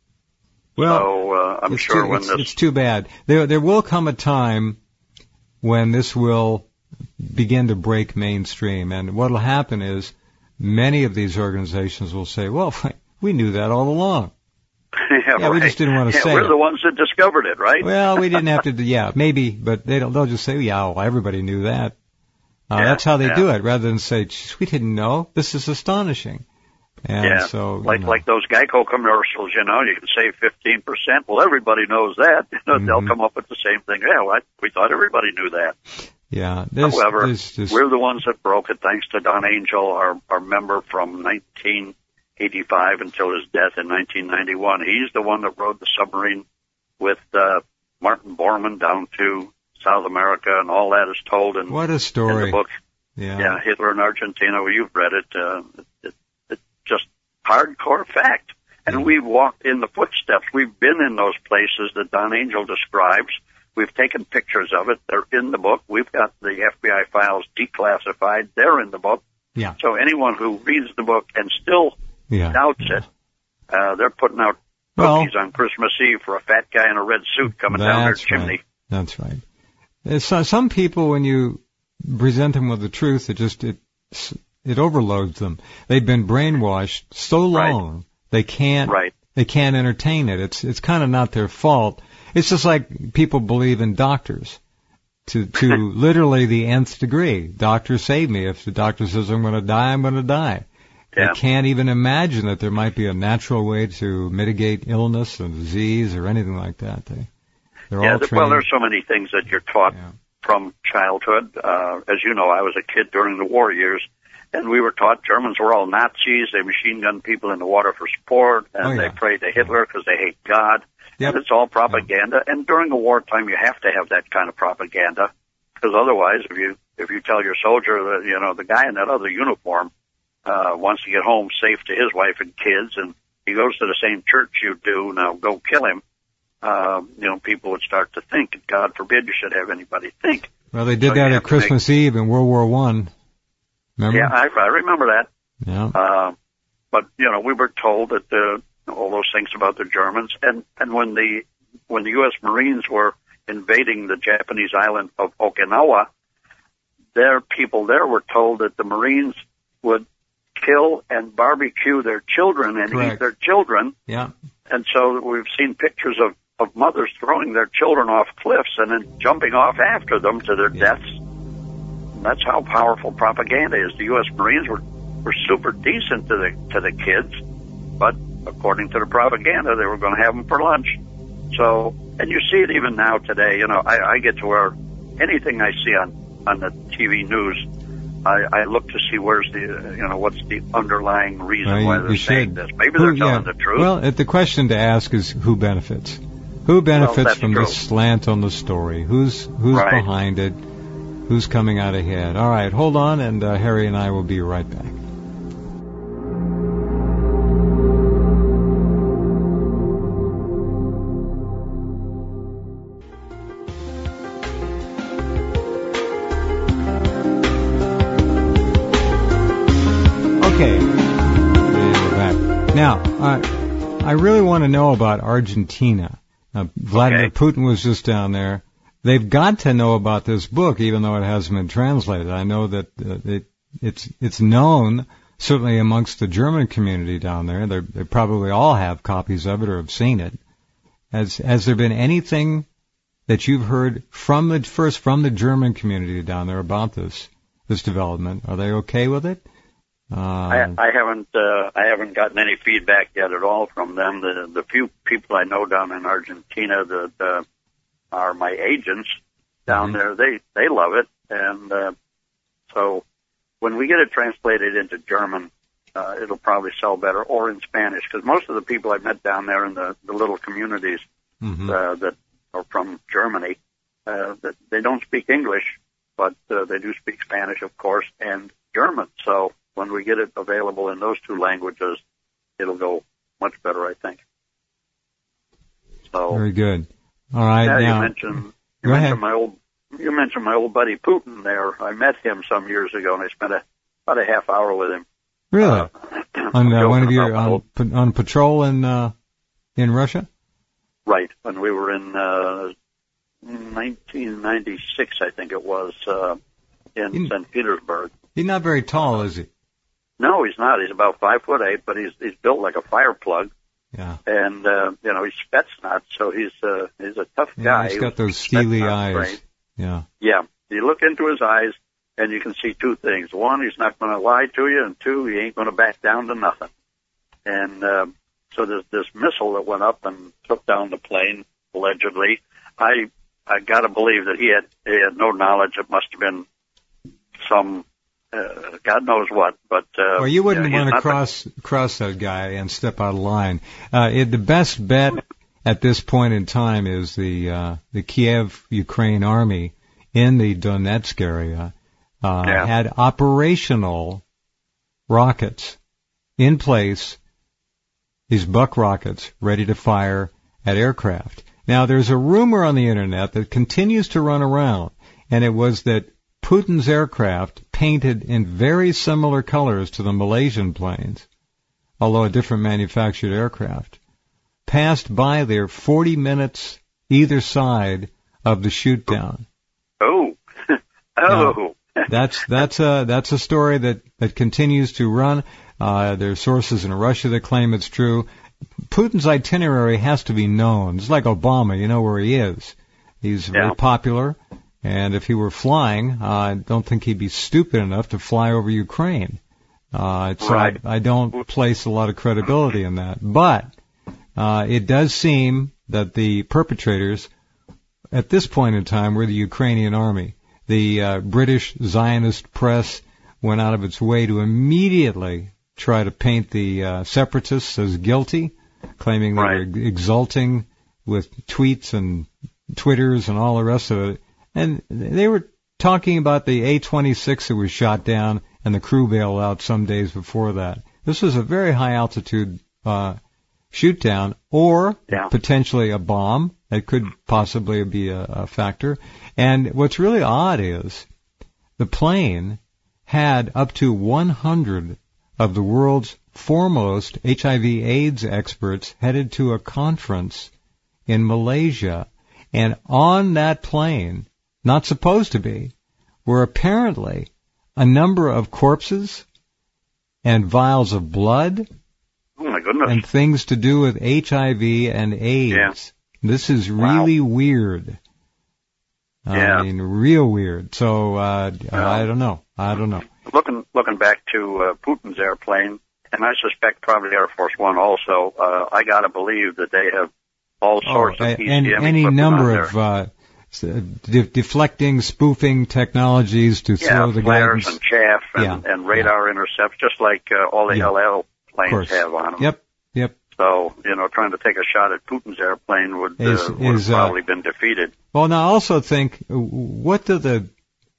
so I'm sure it's too bad. There will come a time when this will begin to break mainstream, and what will happen is many of these organizations will say, well, we knew that all along. Right. We just didn't want to say we're the ones that discovered it, right? Well, we didn't have to, maybe, but they'll just say, well, everybody knew that. That's how they do it, rather than say, we didn't know. This is astonishing. And so, like those Geico commercials, you can save 15%. Well, everybody knows that. They'll come up with the same thing. Yeah, we thought everybody knew that. Yeah. However, we're the ones that broke it, thanks to Don Angel, our member from 1985 until his death in 1991. He's the one that rode the submarine with Martin Bormann down to South America, and all that is told in, what a story. In the book. Yeah, Hitler in Argentina. Well, you've read it. It's just hardcore fact. And we've walked in the footsteps. We've been in those places that Don Angel describes. We've taken pictures of it. They're in the book. We've got the FBI files declassified. They're in the book. Yeah. So anyone who reads the book and still doubts it, they're putting out cookies on Christmas Eve for a fat guy in a red suit coming down their chimney. That's right. Some people, when you present them with the truth, it overloads them. They've been brainwashed so long they can't entertain it. It's kind of not their fault. It's just like people believe in doctors to literally the nth degree. Doctor, save me. If the doctor says I'm going to die, I'm going to die. Yeah. They can't even imagine that there might be a natural way to mitigate illness or disease or anything like that. They're all trained. Well, there's so many things that you're taught from childhood. As you know, I was a kid during the war years, and we were taught Germans were all Nazis. They machine gunned people in the water for sport, and they prayed to Hitler because they hate God. Yep. And it's all propaganda. Yep. And during the wartime, you have to have that kind of propaganda, because otherwise, if you tell your soldier that the guy in that other uniform wants to get home safe to his wife and kids, and he goes to the same church you do, now go kill him. People would start to think, God forbid you should have anybody think. Well, they did that at Christmas Eve in World War I. Remember? Yeah, I remember that. Yeah. But we were told that all those things about the Germans, and when the U.S. Marines were invading the Japanese island of Okinawa, their people there were told that the Marines would kill and barbecue their children and eat their children. Yeah. And so we've seen pictures of mothers throwing their children off cliffs and then jumping off after them to their deaths. And that's how powerful propaganda is. The U.S. Marines were super decent to the kids, but according to the propaganda, they were going to have them for lunch. So, and you see it even now today. I get to where anything I see on the TV news, I look to see where's what's the underlying reason why they're saying this. Maybe they're telling the truth. Well, the question to ask is who benefits? Who benefits from this slant on the story? Who's behind it? Who's coming out ahead? All right, hold on, and Harry and I will be right back. Okay, we're back Now, I really want to know about Argentina. Vladimir Putin was just down there. They've got to know about this book, even though it hasn't been translated. I know that it's known, certainly amongst the German community down there. They probably all have copies of it or have seen it. Has there been anything that you've heard from the German community down there about this development? Are they okay with it? I haven't gotten any feedback yet at all from them. The few people I know down in Argentina that are my agents down there, they love it, and so when we get it translated into German, it'll probably sell better, or in Spanish, because most of the people I met down there in the little communities that are from Germany, that they don't speak English, but they do speak Spanish, of course, and German. So when we get it available in those two languages, it'll go much better, I think. So very good. All right. Yeah, now, you mentioned my old buddy Putin there. I met him some years ago, and I spent about a half hour with him. Really? On one of your on patrol in Russia? Right. When we were in 1996, I think it was, in St. Petersburg. He's not very tall, is he? No, he's not. He's about 5'8", but he's built like a fire plug. Yeah. And he's Spetsnaz, so he's a tough guy. Yeah, he's got those steely eyes. Trained. Yeah. Yeah. You look into his eyes, and you can see two things. One, he's not going to lie to you, and two, he ain't going to back down to nothing. And so there's this missile that went up and took down the plane, allegedly. I got to believe that he had no knowledge. It must have been some God knows what. But well, you wouldn't want to cross that guy and step out of line. The best bet at this point in time is the Kiev Ukraine army in the Donetsk area had operational rockets in place, these Buck rockets ready to fire at aircraft. Now, there's a rumor on the internet that continues to run around, and it was that Putin's aircraft, painted in very similar colors to the Malaysian planes, although a different manufactured aircraft, passed by there 40 minutes either side of the shoot-down. Oh. Now, that's a story that continues to run. There's sources in Russia that claim it's true. Putin's itinerary has to be known. It's like Obama, you know where he is. He's very popular, and if he were flying, I don't think he'd be stupid enough to fly over Ukraine. So I don't place a lot of credibility in that. But it does seem that the perpetrators at this point in time were the Ukrainian army. The British Zionist press went out of its way to immediately try to paint the separatists as guilty, claiming they were exulting with tweets and Twitters and all the rest of it. And they were talking about the A-26 that was shot down and the crew bailed out some days before that. This was a very high altitude shoot down, or potentially a bomb. That could possibly be a factor. And what's really odd is the plane had up to 100 of the world's foremost HIV/AIDS experts headed to a conference in Malaysia. And on that plane, not supposed to be, were apparently a number of corpses and vials of blood. Oh, my goodness. And things to do with HIV and AIDS. Yeah. This is really weird. I mean, real weird. So, I don't know. Looking back to Putin's airplane, and I suspect probably Air Force One also, I got to believe that they have all sorts of ECM and any number of deflecting, spoofing technologies to throw the flares guidance. And chaff and radar intercepts, just like all the LL planes have on them. Yep. So, trying to take a shot at Putin's airplane would have probably been defeated. Well, now I also think, what do the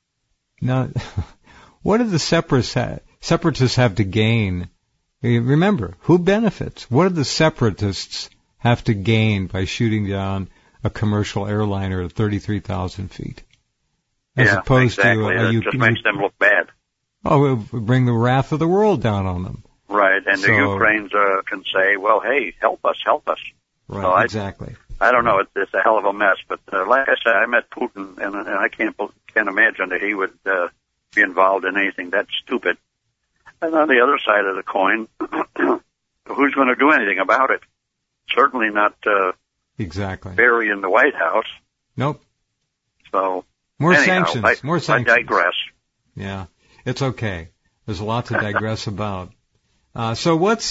separatists have to gain? Remember, who benefits? What do the separatists have to gain by shooting down a commercial airliner at 33,000 feet? As opposed exactly. to it just makes them look bad. Oh, it would bring the wrath of the world down on them. Right, and the Ukrainians can say, well, hey, help us. Right, so exactly. I don't know, it's a hell of a mess, but like I said, I met Putin, and I can't imagine that he would be involved in anything that stupid. And on the other side of the coin, who's going to do anything about it? Certainly not exactly. Barry in the White House. Nope. So more anyhow, sanctions. More sanctions. I digress. Yeah, it's okay. There's a lot to digress about. So what's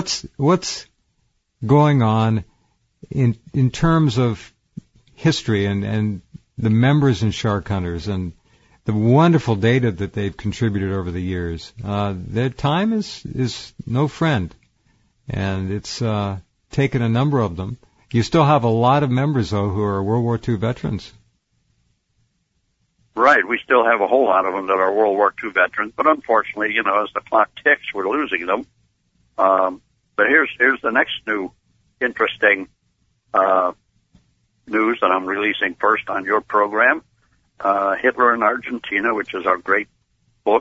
going on in terms of history and the members in Shark Hunters and the wonderful data that they've contributed over the years? Their time is no friend, and it's taken a number of them. You still have a lot of members, though, who are World War II veterans. Right, we still have a whole lot of them that are World War II veterans, but unfortunately, as the clock ticks, we're losing them. But here's the next new interesting news that I'm releasing first on your program. Hitler in Argentina, which is our great book.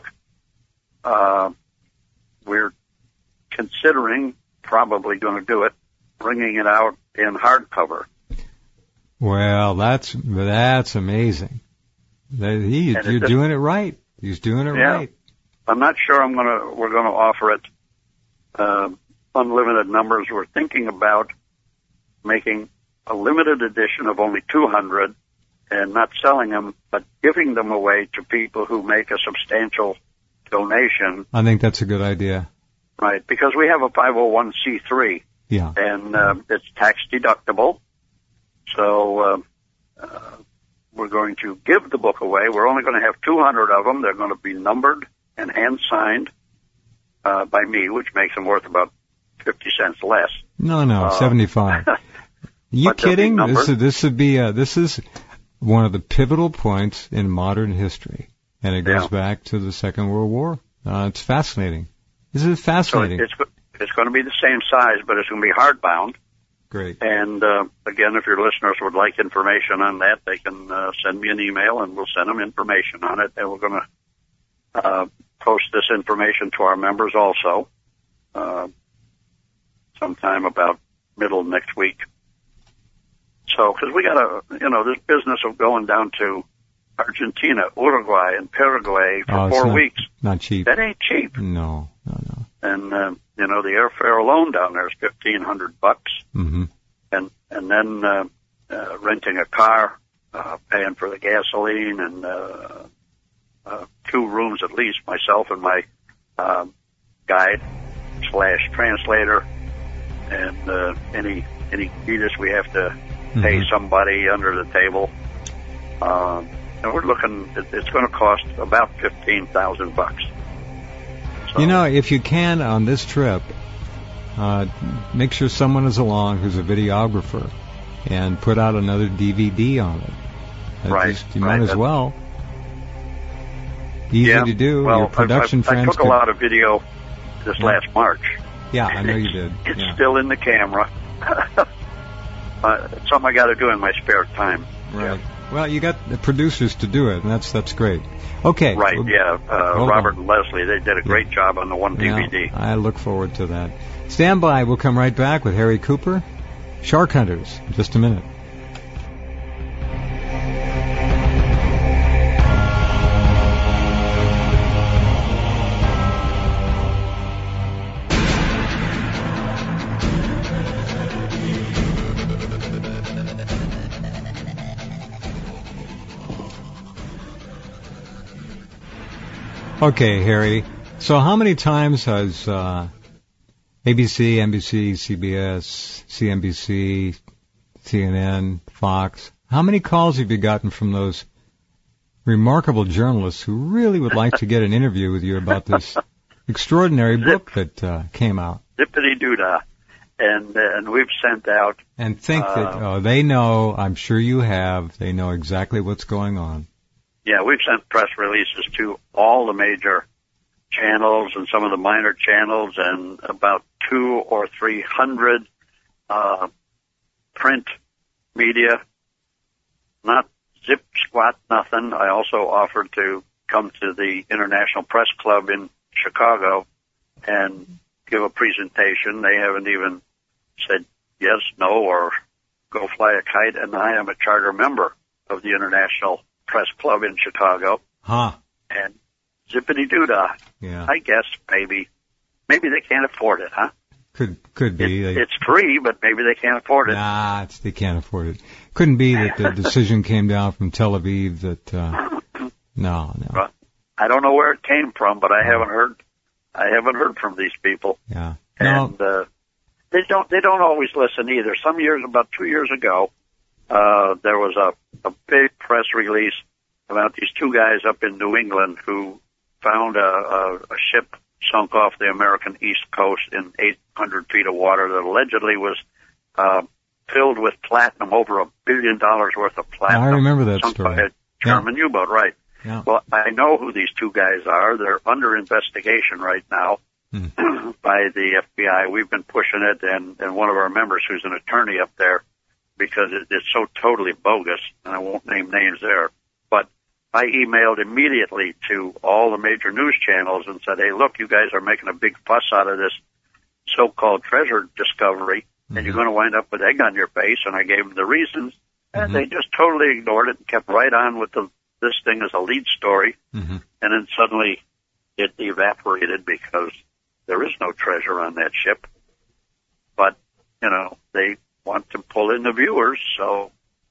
We're considering, probably going to do it, bringing it out in hardcover. Well, that's amazing. You're doing it right. He's doing it right. I'm not sure we're going to offer it unlimited numbers. We're thinking about making a limited edition of only 200 and not selling them, but giving them away to people who make a substantial donation. I think that's a good idea. Right, because we have a 501c3. Yeah. And it's tax deductible. So we're going to give the book away. We're only going to have 200 of them. They're going to be numbered and hand-signed by me, which makes them worth about 50 cents less. No, 75. You kidding? This is one of the pivotal points in modern history, and it goes back to the Second World War. It's fascinating. This is fascinating. So it's going to be the same size, but it's going to be hardbound. Great. And again, if your listeners would like information on that, they can send me an email, and we'll send them information on it. And we're going to post this information to our members also sometime about middle of next week. So, because we got this business of going down to Argentina, Uruguay, and Paraguay for 4 weeks. Not cheap. That ain't cheap. No. And the airfare alone down there is $1,500. Mm-hmm. And then renting a car, paying for the gasoline, and 2 rooms at least, myself and my guide / translator, and any fetus we have to pay somebody under the table. And we're looking, it's going to cost about $15,000. So, if you can on this trip, make sure someone is along who's a videographer and put out another DVD on it. Right. You might as well. Easy to do. Well, your production friends I took a lot of video this last March. Yeah, I know you did. It's still in the camera. It's something I got to do in my spare time. Right. Yeah. Well, you got the producers to do it, and that's great. Okay. Right, Robert and Leslie, they did a great job on the one DVD. I look forward to that. Stand by. We'll come right back with Harry Cooper, Shark Hunters, in just a minute. Okay, Harry. So how many times has ABC, NBC, CBS, CNBC, CNN, Fox, how many calls have you gotten from those remarkable journalists who really would like to get an interview with you about this extraordinary book that came out? Zippity-doo-dah. And we've sent out... And think that they know, I'm sure you have, they know exactly what's going on. Yeah, we've sent press releases to all the major channels and some of the minor channels, and about 200 or 300 print media. Not zip squat nothing. I also offered to come to the International Press Club in Chicago and give a presentation. They haven't even said yes, no, or go fly a kite. And I am a charter member of the International Press Club in Chicago. Huh. And zippity-doo-dah. Yeah. I guess maybe they can't afford it, huh? Could be. It's free, but maybe they can't afford it. Nah, they can't afford it. Couldn't be that the decision came down from Tel Aviv that, no. Well, I don't know where it came from, but I haven't heard from these people. Yeah. And, they don't always listen either. Some years, about 2 years ago, there was a big press release about these two guys up in New England who found a ship sunk off the American East Coast in 800 feet of water that allegedly was filled with platinum, over $1 billion worth of platinum. I remember that sunk story. by a German U-boat, right. Yeah. Well, I know who these two guys are. They're under investigation right now by the FBI. We've been pushing it, and one of our members who's an attorney up there, because it's so totally bogus, and I won't name names there, but I emailed immediately to all the major news channels and said, hey, look, you guys are making a big fuss out of this so-called treasure discovery, and you're going to wind up with egg on your face. And I gave them the reasons, and they just totally ignored it and kept right on with this thing as a lead story. And then suddenly it evaporated because there is no treasure on that ship. But, they want to pull in the viewers, so...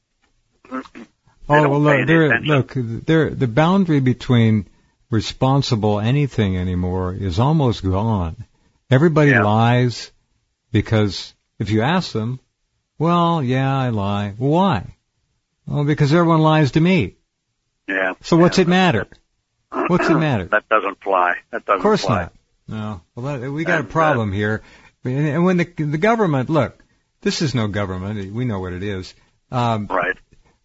Oh, well, look, the boundary between responsible anything anymore is almost gone. Everybody lies because if you ask them, well, yeah, I lie. Why? Well, because everyone lies to me. Yeah. So what's it matter? What's it matter? That doesn't fly. That doesn't fly. Of course not. No. Well, we got a problem here. And when the government, look, this is no government. We know what it is. Right.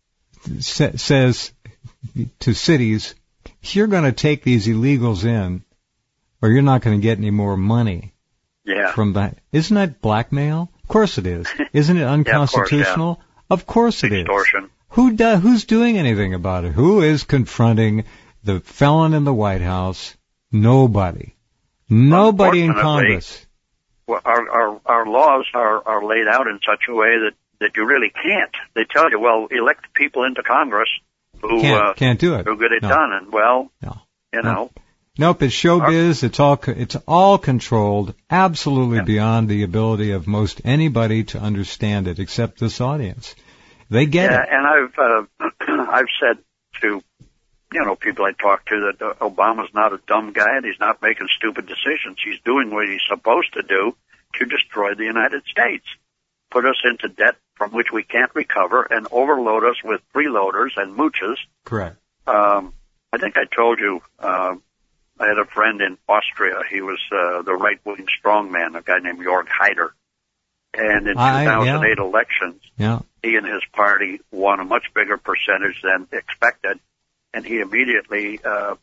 Says to cities, you're going to take these illegals in, or you're not going to get any more money. Yeah. From that, isn't that blackmail? Of course it is. Isn't it unconstitutional? Of course it is. Extortion. Who's doing anything about it? Who is confronting the felon in the White House? Nobody. Nobody in Congress. Well, our laws are laid out in such a way that you really can't. They tell you, well, elect people into Congress who can't do it. Who get it done, and Nope, it's showbiz. It's all controlled, absolutely beyond the ability of most anybody to understand it, except this audience. They get it. And I've said to people I talk to that Obama's not a dumb guy and he's not making stupid decisions. He's doing what he's supposed to do to destroy the United States, put us into debt from which we can't recover, and overload us with freeloaders and mooches. Correct. I think I told you, I had a friend in Austria. He was the right-wing strongman, a guy named Jörg Haider. And in 2008 elections, he and his party won a much bigger percentage than expected, and he immediately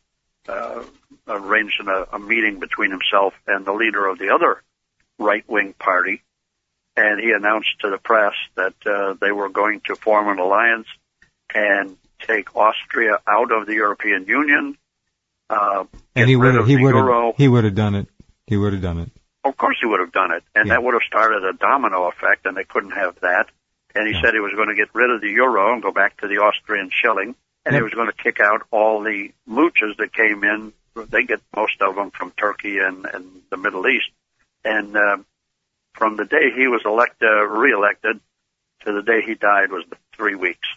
arranged a meeting between himself and the leader of the other right-wing party, and he announced to the press that they were going to form an alliance and take Austria out of the European Union. And he would have done it. He would have done it. Of course he would have done it, and that would have started a domino effect, and they couldn't have that. And he said he was going to get rid of the euro and go back to the Austrian shilling, and he was going to kick out all the mooches that came in. They get most of them from Turkey and the Middle East. And from the day he was reelected to the day he died was 3 weeks.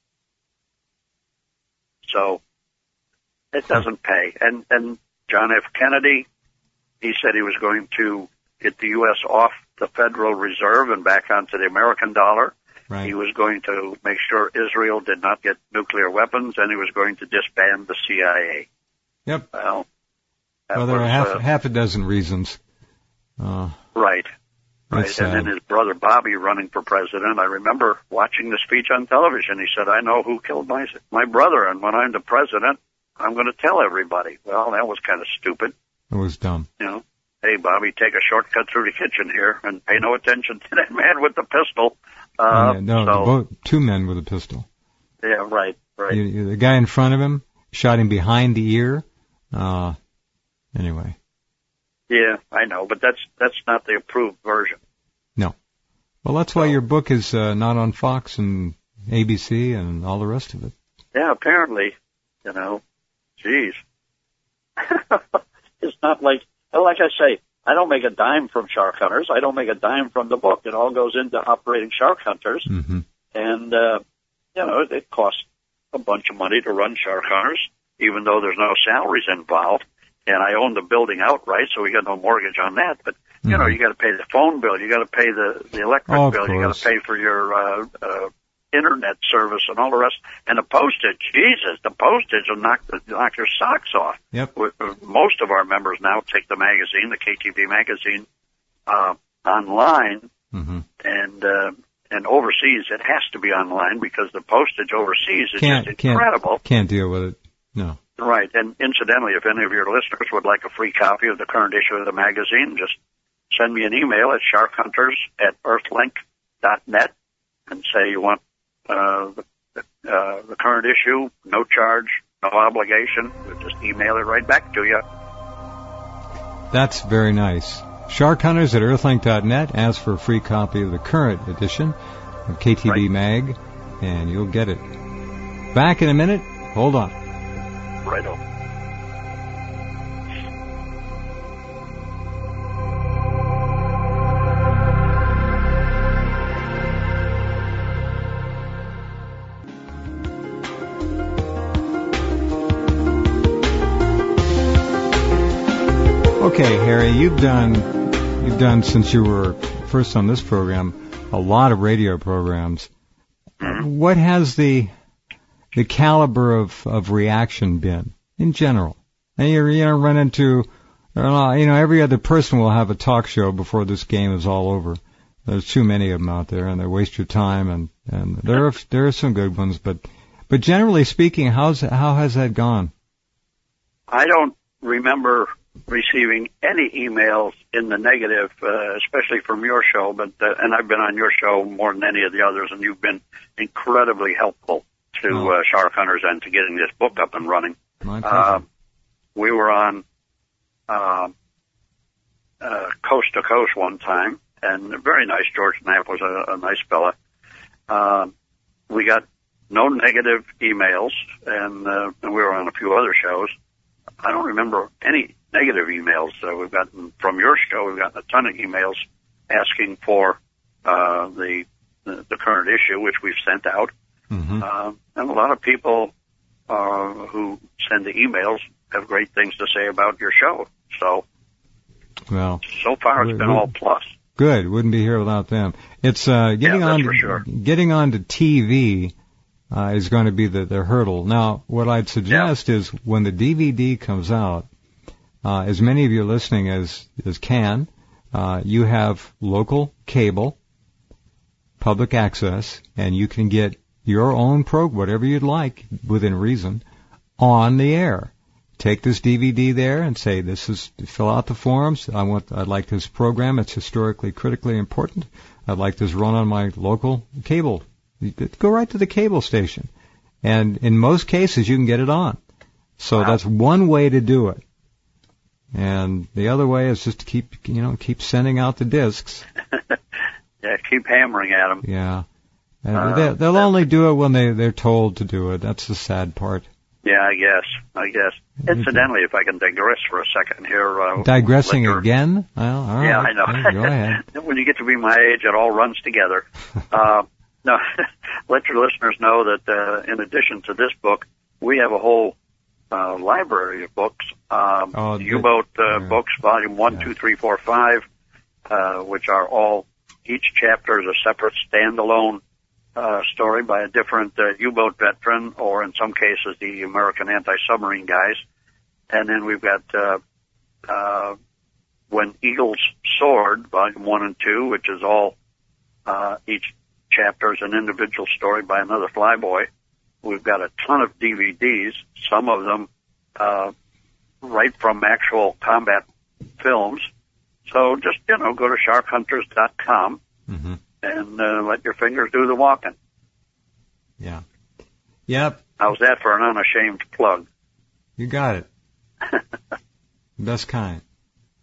So it doesn't pay. And John F. Kennedy, he said he was going to get the U.S. off the Federal Reserve and back onto the American dollar. Right. He was going to make sure Israel did not get nuclear weapons, and he was going to disband the CIA. Yep. Well, there are half a dozen reasons. Right. And then his brother Bobby running for president. I remember watching the speech on television. He said, I know who killed my brother, and when I'm the president, I'm going to tell everybody. Well, that was kind of stupid. It was dumb. Hey, Bobby, take a shortcut through the kitchen here and pay no attention to that man with the pistol. Two men with a pistol. Yeah, right. The guy in front of him shot him behind the ear. Anyway. Yeah, I know, but that's not the approved version. No. Well, that's why your book is not on Fox and ABC and all the rest of it. Yeah, apparently, geez. It's not like I say, I don't make a dime from Shark Hunters. I don't make a dime from the book. It all goes into operating Shark Hunters. Mm-hmm. And, it costs a bunch of money to run Shark Hunters, even though there's no salaries involved. And I own the building outright, so we got no mortgage on that. But, you got to pay the phone bill. You got to pay the electric bill. You got to pay for your internet service and all the rest. And the postage, Jesus, the postage will knock your socks off. Yep. Most of our members now take the magazine, the KTB magazine, online. Mm-hmm. And overseas, it has to be online because the postage overseas is just incredible. Can't deal with it. No. Right. And incidentally, if any of your listeners would like a free copy of the current issue of the magazine, just send me an email at sharkhunters@earthlink.net and say you want the current issue, no charge, no obligation. We'll just email it right back to you. That's very nice. Sharkhunters@earthlink.net. Ask for a free copy of the current edition of KTB Mag, and you'll get it. Back in a minute. Hold on. Right on. Okay, Harry, you've done since you were first on this program a lot of radio programs. What has the caliber of reaction been in general? And you run into every other person will have a talk show before this game is all over. There's too many of them out there, and they waste your time. And there are some good ones, but generally speaking, how has that gone? I don't remember receiving any emails in the negative, especially from your show, and I've been on your show more than any of the others, and you've been incredibly helpful to Shark Hunters and to getting this book up and running. My pleasure. We were on Coast to Coast one time, and very nice. George Knapp was a nice fella. We got no negative emails, and we were on a few other shows. I don't remember any negative emails we've gotten from your show. We've gotten a ton of emails asking for the current issue, which we've sent out. Mm-hmm. And a lot of people who send the emails have great things to say about your show. So far it's been all plus. Good. Wouldn't be here without them. It's getting on to TV is going to be the hurdle. Now, what I'd suggest is when the DVD comes out, as many of you listening as can, you have local cable, public access, and you can get your own program, whatever you'd like, within reason, on the air. Take this DVD there and say, fill out the forms. I'd like this program. It's historically critically important. I'd like this run on my local cable. Go right to the cable station. And in most cases, you can get it on. So that's one way to do it. And the other way is just to keep sending out the discs. Yeah, keep hammering at them. Yeah. They'll only do it when they're told to do it. That's the sad part. Yeah, I guess. Incidentally, if I can digress for a second here. Digressing again? Well, all right. Yeah, I know. Go ahead. When you get to be my age, it all runs together. No, let your listeners know that in addition to this book, we have a whole library of books. U-Boat books, volume 1, 2, 3, 4, 5, which are all, each chapter is a separate standalone story by a different U-boat veteran, or in some cases the American anti-submarine guys. And then we've got When Eagles Soared, volume 1 and 2, which is all each chapter is an individual story by another flyboy. We've got a ton of DVDs, some of them right from actual combat films. So just, go to sharkhunters.com and let your fingers do the walking. Yeah. Yep. How's that for an unashamed plug? You got it. Best kind.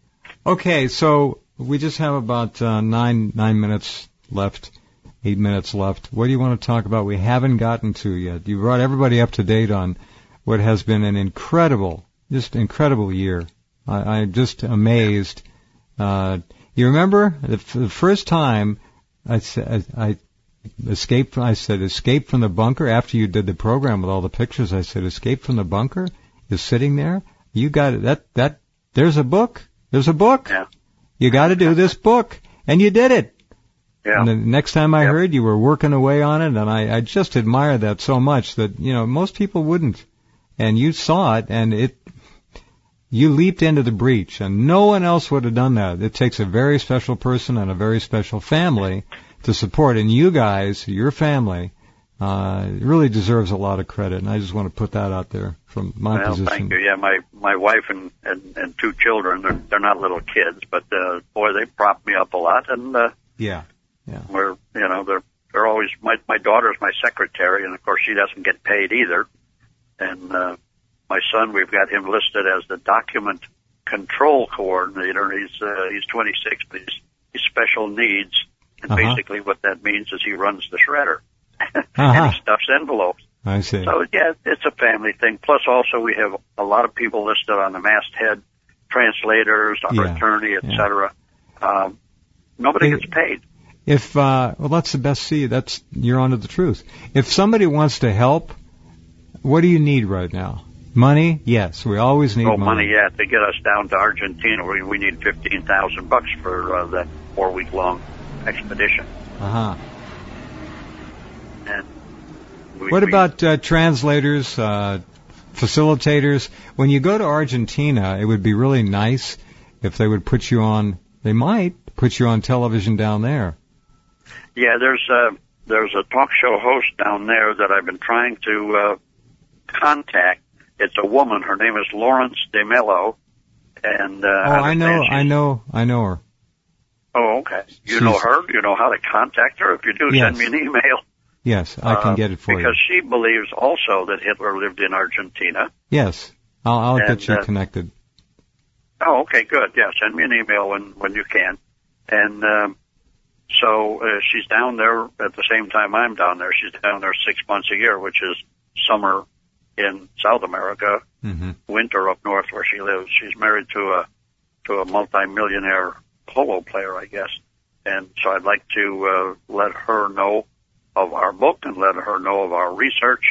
Okay, so we just have about 9 minutes left, 8 minutes left. What do you want to talk about we haven't gotten to yet? You brought everybody up to date on what has been an incredible year. I'm just amazed. You remember the first time I said escape from the bunker after you did the program with all the pictures. I said escape from the bunker is sitting there. You got it. There's a book. There's a book. Yeah. You got to do this book, and you did it. Yeah. And the next time I heard you were working away on it, and I just admire that so much that most people wouldn't. And you saw it, and you leaped into the breach, and no one else would have done that. It takes a very special person and a very special family to support, and you guys, your family, really deserves a lot of credit, and I just want to put that out there from my position. Thank you. Yeah, my wife and 2 children, they're not little kids, but boy, they prop me up a lot, and we're they're always my daughter's my secretary, and of course she doesn't get paid either, and my son, we've got him listed as the document control coordinator. He's 26, but he's special needs, and basically what that means is he runs the shredder. And he stuffs envelopes. I see. So, yeah, it's a family thing. Plus, also, we have a lot of people listed on the masthead, translators, our attorney, etc. Nobody gets paid. That's the best. You're onto the truth. If somebody wants to help, what do you need right now? Money? Yes, we always need money. Yeah, to get us down to Argentina, we need $15,000 for that 4-week-long expedition. And what about translators, facilitators? When you go to Argentina, it would be really nice if they would put you on. They might put you on television down there. Yeah, there's a talk show host down there that I've been trying to contact. It's a woman. Her name is Lawrence DeMello, and I know her. Oh, okay. You know her? You know how to contact her? If you do, send me an email. Yes, I can get it for because she believes also that Hitler lived in Argentina. Yes, I'll get you connected. Oh, okay, good. Yeah, send me an email when you can. And so she's down there at the same time I'm down there. She's down there 6 months a year, which is summer in South America, winter up north where she lives. She's married to a multi-millionaire polo player, I guess. And so I'd like to let her know of our book and let her know of our research.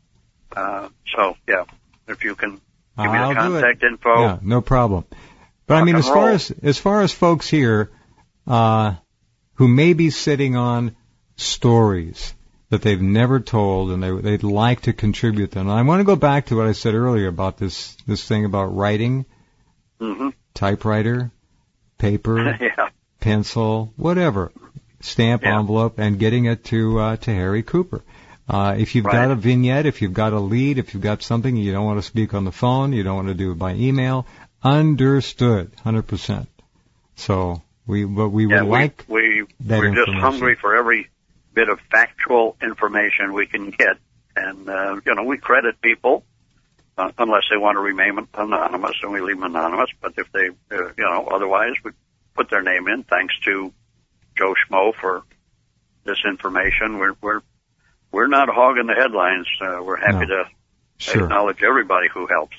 If you can give me the contact info. Yeah, no problem. But I mean, as far as folks here who may be sitting on stories that they've never told and they'd like to contribute them. And I want to go back to what I said earlier about this thing about writing, typewriter, paper, pencil, whatever, stamp, envelope, and getting it to Harry Cooper. If you've got a vignette, if you've got a lead, if you've got something you don't want to speak on the phone, you don't want to do it by email, understood, 100%. So we're just hungry for every bit of factual information we can get, and we credit people unless they want to remain anonymous, and we leave them anonymous. But if they, otherwise we put their name in. Thanks to Joe Schmo for this information. We're not hogging the headlines. We're happy to acknowledge everybody who helps.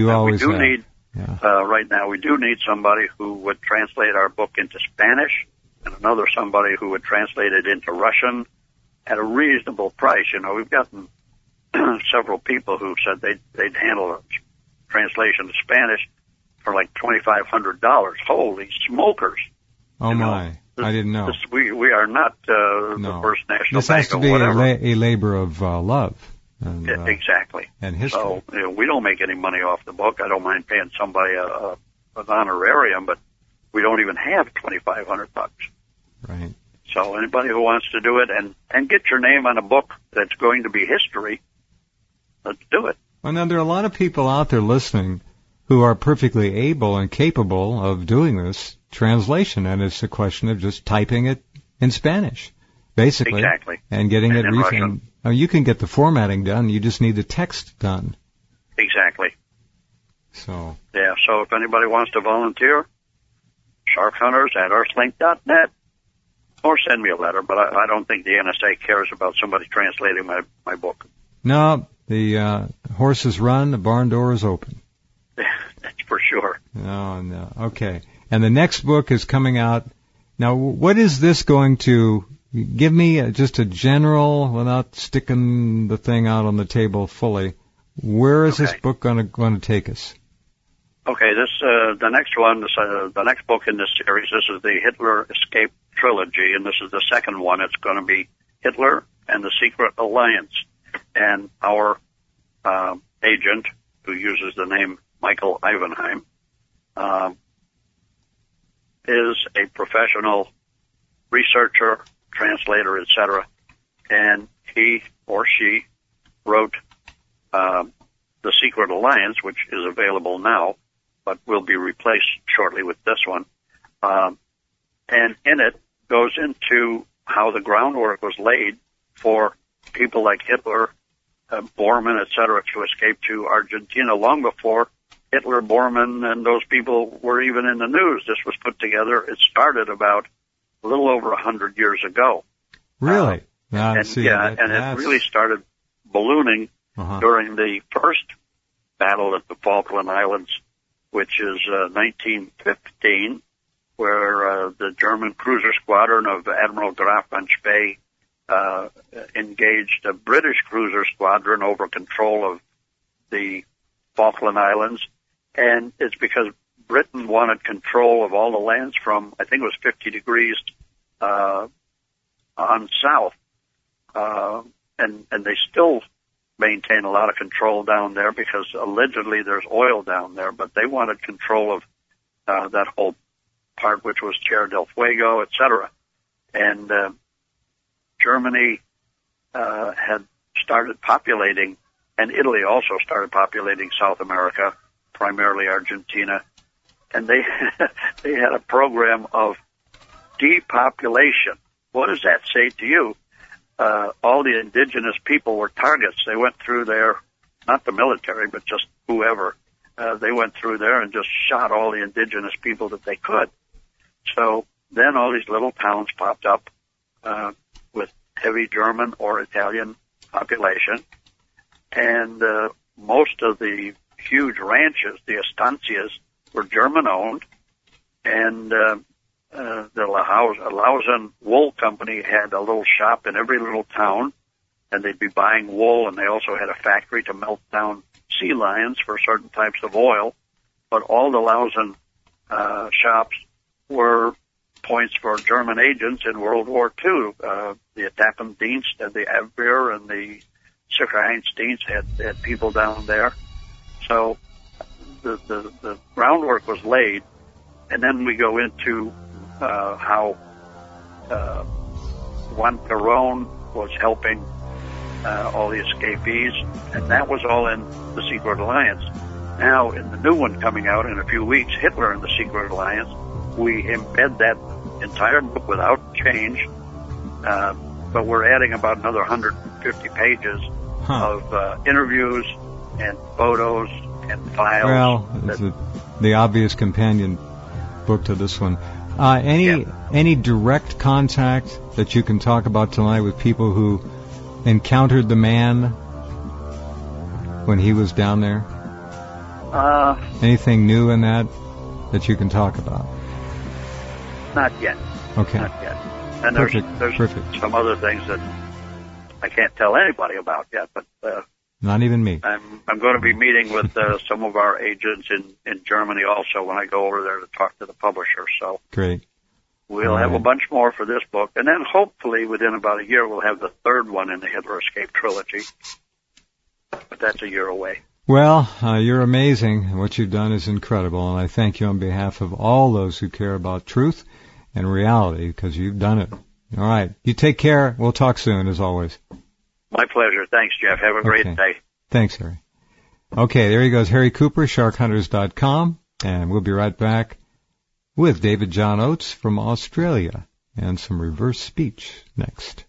Right now we do need somebody who would translate our book into Spanish, and another somebody who would translate it into Russian at a reasonable price. We've gotten several people who said they'd handle a translation to Spanish for like $2,500. Holy smokers! Oh my! I didn't know. We are not the First National Bank. This has to be a labor of love. And, exactly. And history. So we don't make any money off the book. I don't mind paying somebody an honorarium, but we don't even have $2,500. Right. So anybody who wants to do it and get your name on a book that's going to be history, let's do it. Well, now there are a lot of people out there listening who are perfectly able and capable of doing this translation, and it's a question of just typing it in Spanish, basically. Exactly. And getting it Russian. You can get the formatting done. You just need the text done. Exactly. So. Yeah. So if anybody wants to volunteer, sharkhunters@earthlink.net, or send me a letter. But I don't think the NSA cares about somebody translating my book. No, the horses run, the barn door is open. That's for sure. No. Okay. And the next book is coming out. Now, what is this going to give me? Just a general, without sticking the thing out on the table fully. Where is this book going to take us? Okay, the next one, the next book in this series, this is the Hitler Escape Trilogy, and this is the second one. It's going to be Hitler and the Secret Alliance. And our agent, who uses the name Michael Ivanheim, is a professional researcher, translator, etc. And he or she wrote The Secret Alliance, which is available now, but will be replaced shortly with this one. And in it goes into how the groundwork was laid for people like Hitler, Bormann, etc., to escape to Argentina long before Hitler, Bormann, and those people were even in the news. This was put together. It started about a little over 100 years ago. Really? It really started ballooning during the first battle at the Falkland Islands, which is 1915, where the German cruiser squadron of Admiral Graf von Spee engaged a British cruiser squadron over control of the Falkland Islands. And it's because Britain wanted control of all the lands from, I think it was 50 degrees on south. And they still maintain a lot of control down there because allegedly there's oil down there, but they wanted control of that whole part, which was Tierra del Fuego, etc. And Germany had started populating, and Italy also started populating South America, primarily Argentina, and they they had a program of depopulation. What does that say to you? All the indigenous people were targets. They went through there, not the military, but just whoever. They went through there and just shot all the indigenous people that they could. So then all these little towns popped up with heavy German or Italian population, and most of the huge ranches, the estancias, were German-owned, and the Lausen Wool Company had a little shop in every little town, and they'd be buying wool, and they also had a factory to melt down sea lions for certain types of oil. But all the Lausen shops were points for German agents in World War II. The Etappendienst and the Abwehr and the Sicherheitsdienst had people down there. So the groundwork was laid, and then we go into how Juan Perón was helping all the escapees, and that was all in the Secret Alliance. Now, in the new one coming out in a few weeks, Hitler and the Secret Alliance, we embed that entire book without change, but we're adding about another 150 pages of interviews and photos and files. Well, it's the obvious companion book to this one. Any direct contact that you can talk about tonight with people who encountered the man when he was down there? Anything new in that you can talk about? Not yet. Okay. Not yet. And there's some other things that I can't tell anybody about yet, but not even me. I'm going to be meeting with some of our agents in Germany also when I go over there to talk to the publisher. So great. We'll have a bunch more for this book, and then hopefully within about a year we'll have the third one in the Hitler Escape trilogy. But that's a year away. Well, you're amazing. What you've done is incredible, and I thank you on behalf of all those who care about truth and reality, because you've done it. All right. You take care. We'll talk soon, as always. My pleasure. Thanks, Jeff. Have a great day. Thanks, Harry. Okay, there he goes, Harry Cooper, sharkhunters.com, and we'll be right back with David John Oates from Australia and some reverse speech next.